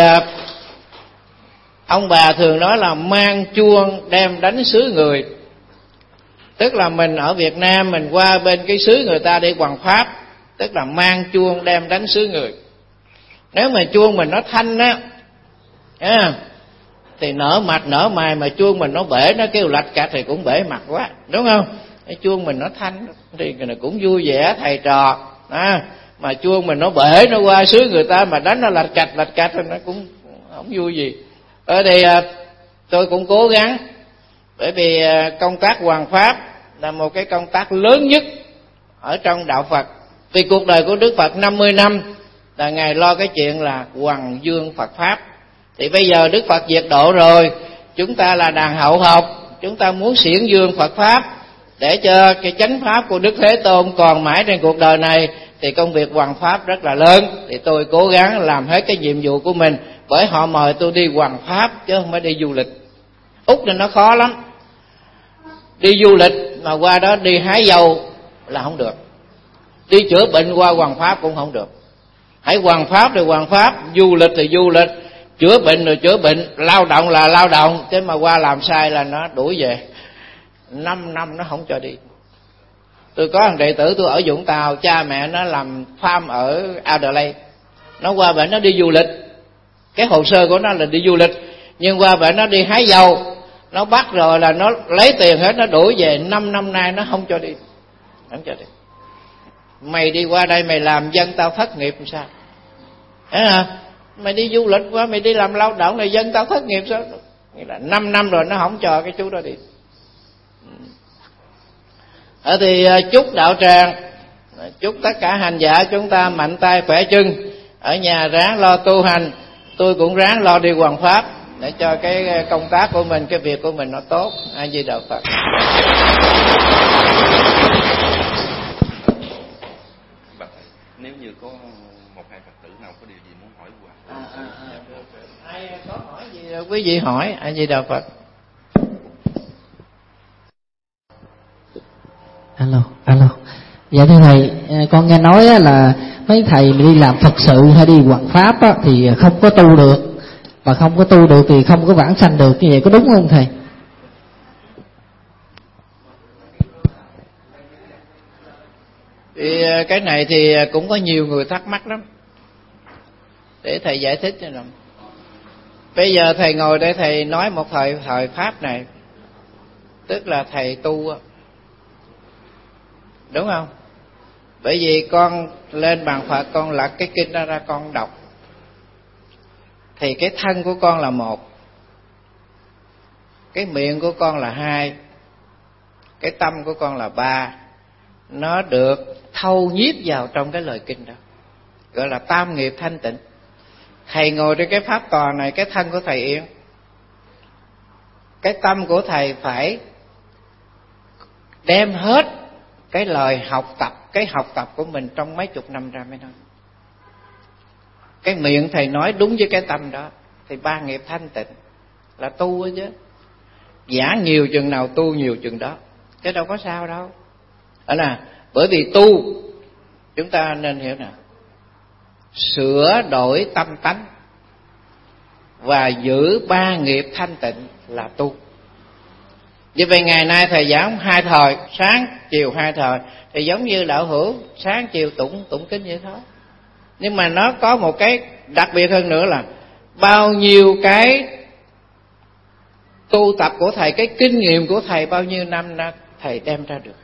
ông bà thường nói là mang chuông đem đánh xứ người, tức là mình ở Việt Nam mình qua bên cái xứ người ta để hoằng pháp, tức là mang chuông đem đánh xứ người. Nếu mà chuông mình nó thanh á, à, thì nở mặt nở mày, mà chuông mình nó bể, nó kêu lạch cạch thì cũng bể mặt quá, đúng không? Cái chuông mình nó thanh thì nó cũng vui vẻ thầy trò, à, mà chuông mình nó bể, nó qua xứ người ta mà đánh nó lạch cạch lạch cạch thì nó cũng không vui gì. Ở đây tôi cũng cố gắng, bởi vì công tác hoằng pháp là một cái công tác lớn nhất ở trong đạo Phật. Vì cuộc đời của Đức Phật năm mươi năm là ngài lo cái chuyện là hoằng dương Phật pháp. Thì bây giờ Đức Phật diệt độ rồi, chúng ta là đàn hậu học, chúng ta muốn xiển dương Phật pháp để cho cái chánh pháp của Đức Thế Tôn còn mãi trên cuộc đời này, thì công việc hoằng pháp rất là lớn. Thì tôi cố gắng làm hết cái nhiệm vụ của mình, bởi họ mời tôi đi hoằng pháp chứ không phải đi du lịch. Úc nên nó khó lắm, đi du lịch mà qua đó đi hái dầu là không được, đi chữa bệnh qua hoằng pháp cũng không được. Hãy hoằng pháp thì hoằng pháp, du lịch thì du lịch, chữa bệnh rồi chữa bệnh, lao động là lao động, chứ mà qua làm sai là nó đuổi về. Năm năm nó không cho đi. Tôi có thằng đệ tử tôi ở Vũng Tàu, cha mẹ nó làm farm ở Adelaide, nó qua bệnh nó đi du lịch, cái hồ sơ của nó là đi du lịch, nhưng qua bệnh nó đi hái dầu, nó bắt rồi là nó lấy tiền hết, nó đuổi về. Năm năm nay nó không cho đi, không cho đi. Mày đi qua đây mày làm dân tao thất nghiệp làm sao? À, mày đi du lịch qua, mày đi làm lao động này, dân tao thất nghiệp sao? Nghĩa là năm năm rồi nó không cho cái chú đó đi. Ở thì chúc đạo tràng, chúc tất cả hành giả chúng ta mạnh tay khỏe chân, ở nhà ráng lo tu hành, tôi cũng ráng lo đi hoằng pháp để cho cái công tác của mình, cái việc của mình nó tốt. A Di Đà Phật. Nếu như có một hai Phật tử nào có điều gì muốn hỏi qua, à, à, à, ai có hỏi gì quý vị hỏi. A Di Đà Phật. Alo, alo. Dạ thưa thầy, con nghe nói là mấy thầy đi làm Phật sự hay đi hoằng pháp á, thì không có tu được, và không có tu được thì không có vãng sanh được, như vậy có đúng không thầy? Thì cái này thì cũng có nhiều người thắc mắc lắm, để thầy giải thích cho nào. Bây giờ thầy ngồi để thầy nói một thời thời pháp này, tức là thầy tu á, đúng không? Bởi vì con lên bàn Phật, con lật cái kinh đó ra con đọc, thì cái thân của con là một, cái miệng của con là hai, cái tâm của con là ba. Nó được thâu nhiếp vào trong cái lời kinh đó, gọi là tam nghiệp thanh tịnh. Thầy ngồi trên cái pháp tòa này, cái thân của thầy yên, cái tâm của thầy phải đem hết cái lời học tập, cái học tập của mình trong mấy chục năm ra mới nói. Cái miệng thầy nói đúng với cái tâm đó thì ba nghiệp thanh tịnh là tu ấy chứ. Giả nhiều chừng nào tu nhiều chừng đó, chứ đâu có sao đâu. Đó là bởi vì tu chúng ta nên hiểu nào, sửa đổi tâm tánh và giữ ba nghiệp thanh tịnh là tu. Vì vậy ngày nay thầy giảng hai thời, sáng chiều hai thời, thì giống như đạo hữu sáng chiều tụng tụng kinh vậy thôi. Nhưng mà nó có một cái đặc biệt hơn nữa là bao nhiêu cái tu tập của thầy, cái kinh nghiệm của thầy bao nhiêu năm nay thầy đem ra được,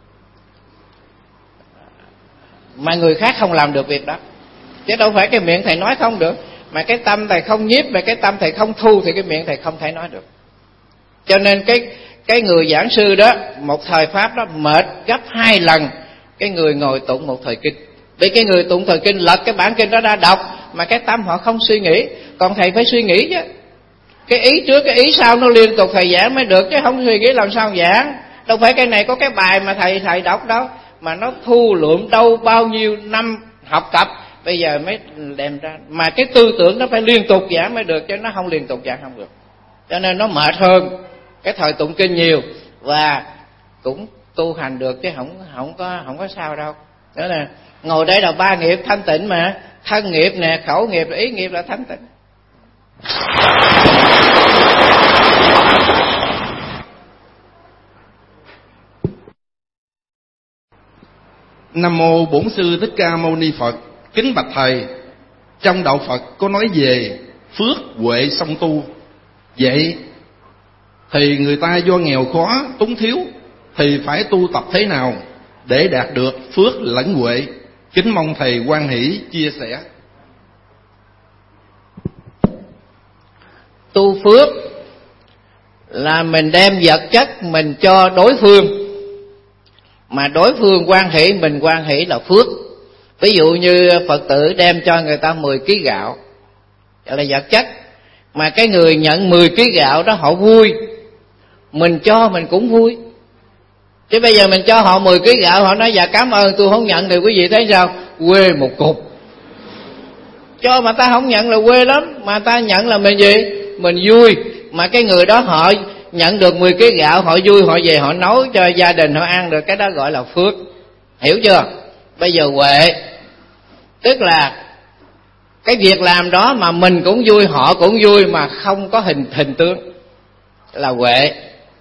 mà người khác không làm được việc đó. Chứ đâu phải cái miệng thầy nói không được, mà cái tâm thầy không nhiếp, mà cái tâm thầy không thu thì cái miệng thầy không thể nói được. Cho nên cái cái người giảng sư đó, một thời pháp đó mệt gấp hai lần cái người ngồi tụng một thời kinh. Vì cái người tụng thời kinh lật cái bản kinh đó ra đọc, mà cái tâm họ không suy nghĩ. Còn thầy phải suy nghĩ chứ, cái ý trước cái ý sau nó liên tục thầy giảng mới được, chứ không suy nghĩ làm sao giảng. Đâu phải cái này có cái bài mà thầy thầy đọc đâu, mà nó thu lượm đâu bao nhiêu năm học tập bây giờ mới đem ra. Mà cái tư tưởng nó phải liên tục giảng mới được, chứ nó không liên tục giảng không được. Cho nên nó mệt hơn cái thời tụng kinh nhiều, và cũng tu hành được chứ không không có không có sao đâu. Đó là ngồi đây là ba nghiệp thanh tịnh mà, thân nghiệp nè, khẩu nghiệp, ý nghiệp là thanh tịnh. Nam mô Bổn Sư Thích Ca Mâu Ni Phật. Kính bạch thầy, trong đạo Phật có nói về phước huệ song tu. Vậy thì người ta do nghèo khó túng thiếu thì phải tu tập thế nào để đạt được phước lẫn huệ? Kính mong thầy hoan hỷ chia sẻ. Tu phước là mình đem vật chất mình cho đối phương, mà đối phương hoan hỷ, mình hoan hỷ là phước. Ví dụ như Phật tử đem cho người ta mười ký gạo, đó là vật chất, mà cái người nhận mười ký gạo đó họ vui, mình cho mình cũng vui. Chứ bây giờ mình cho họ mười ký gạo, họ nói dạ cảm ơn tôi không nhận, thì quý vị thấy sao? Quê một cục. Cho mà ta không nhận là quê lắm, mà ta nhận là mình gì? Mình vui. Mà cái người đó họ nhận được mười ký gạo, họ vui, họ về họ nấu cho gia đình họ ăn được, cái đó gọi là phước. Hiểu chưa? Bây giờ huệ tức là cái việc làm đó mà mình cũng vui, họ cũng vui, mà không có hình hình tướng, là huệ.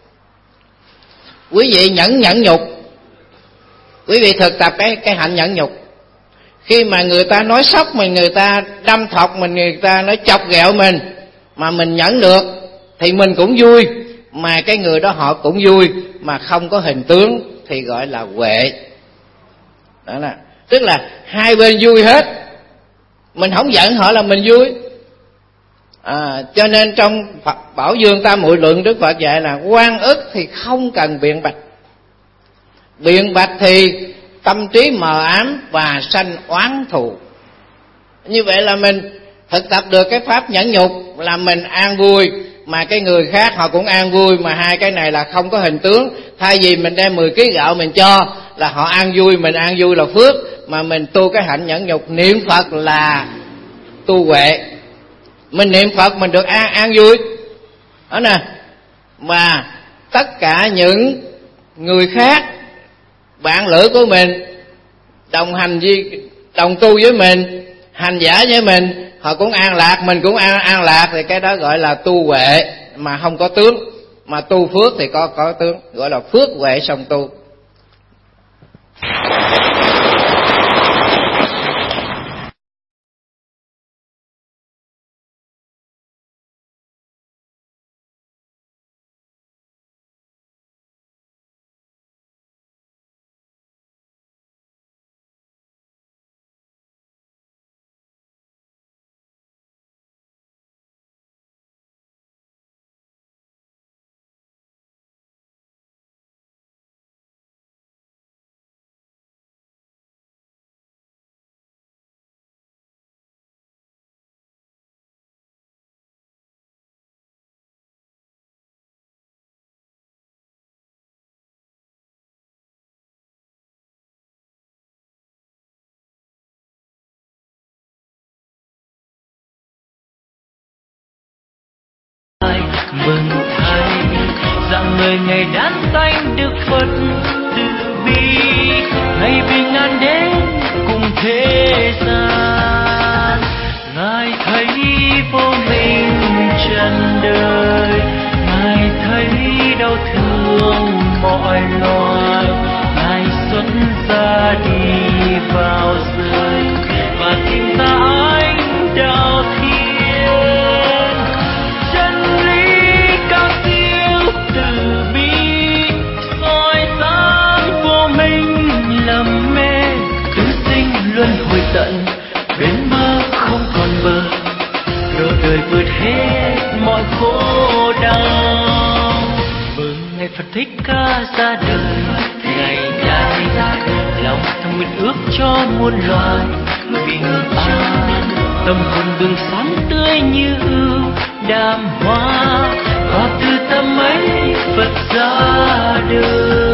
Quý vị nhẫn nhẫn nhục, quý vị thực tập cái cái hạnh nhẫn nhục. Khi mà người ta nói sốc mình, người ta đâm thọc mình, người ta nói chọc ghẹo mình, mà mình nhẫn được thì mình cũng vui, mà cái người đó họ cũng vui, mà không có hình tướng thì gọi là huệ. Đó là tức là hai bên vui hết, mình không giận họ là mình vui. À, cho nên trong Phật Bảo Dương Tam Muội Luận, Đức Phật dạy là oan ức thì không cần biện bạch. Biện bạch thì tâm trí mờ ám và sanh oán thù. Như vậy là mình thực tập được cái pháp nhẫn nhục, là mình an vui, mà cái người khác họ cũng an vui, mà hai cái này là không có hình tướng. Thay vì mình đem mười ký gạo mình cho là họ an vui, mình an vui là phước, mà mình tu cái hạnh nhẫn nhục niệm Phật là tu huệ. Mình niệm Phật mình được an an vui đó nè. Mà tất cả những người khác, bạn lữ của mình, đồng hành với đồng tu với mình, hành giả với mình, họ cũng an lạc, mình cũng an an lạc, thì cái đó gọi là tu huệ mà không có tướng. Mà tu phước thì có có tướng, gọi là phước huệ song tu. Mừng thay rằng người ngày đán xanh được Phật từ bi, ngày bình an đến cùng thế gian. Ngài thấy vô minh trần đời, Ngài thấy đau thương mọi loài, Ngài xuất ra đi vào rơi và tìm ra ánh đạo thiên. Chân lý cao siêu từ bi, soi sáng vô minh lầm mê, tứ sinh luân hồi tận, bên mơ không còn bờ, rồi đời vượt hết mọi khổ đau. Mừng ngày Phật Thích Ca ra đời, ngày đại lòng thầm nguyện ước cho muôn loài bình an, tâm hồn bừng sáng tươi như ưu đàm hoa, và từ tâm ấy Phật ra đời.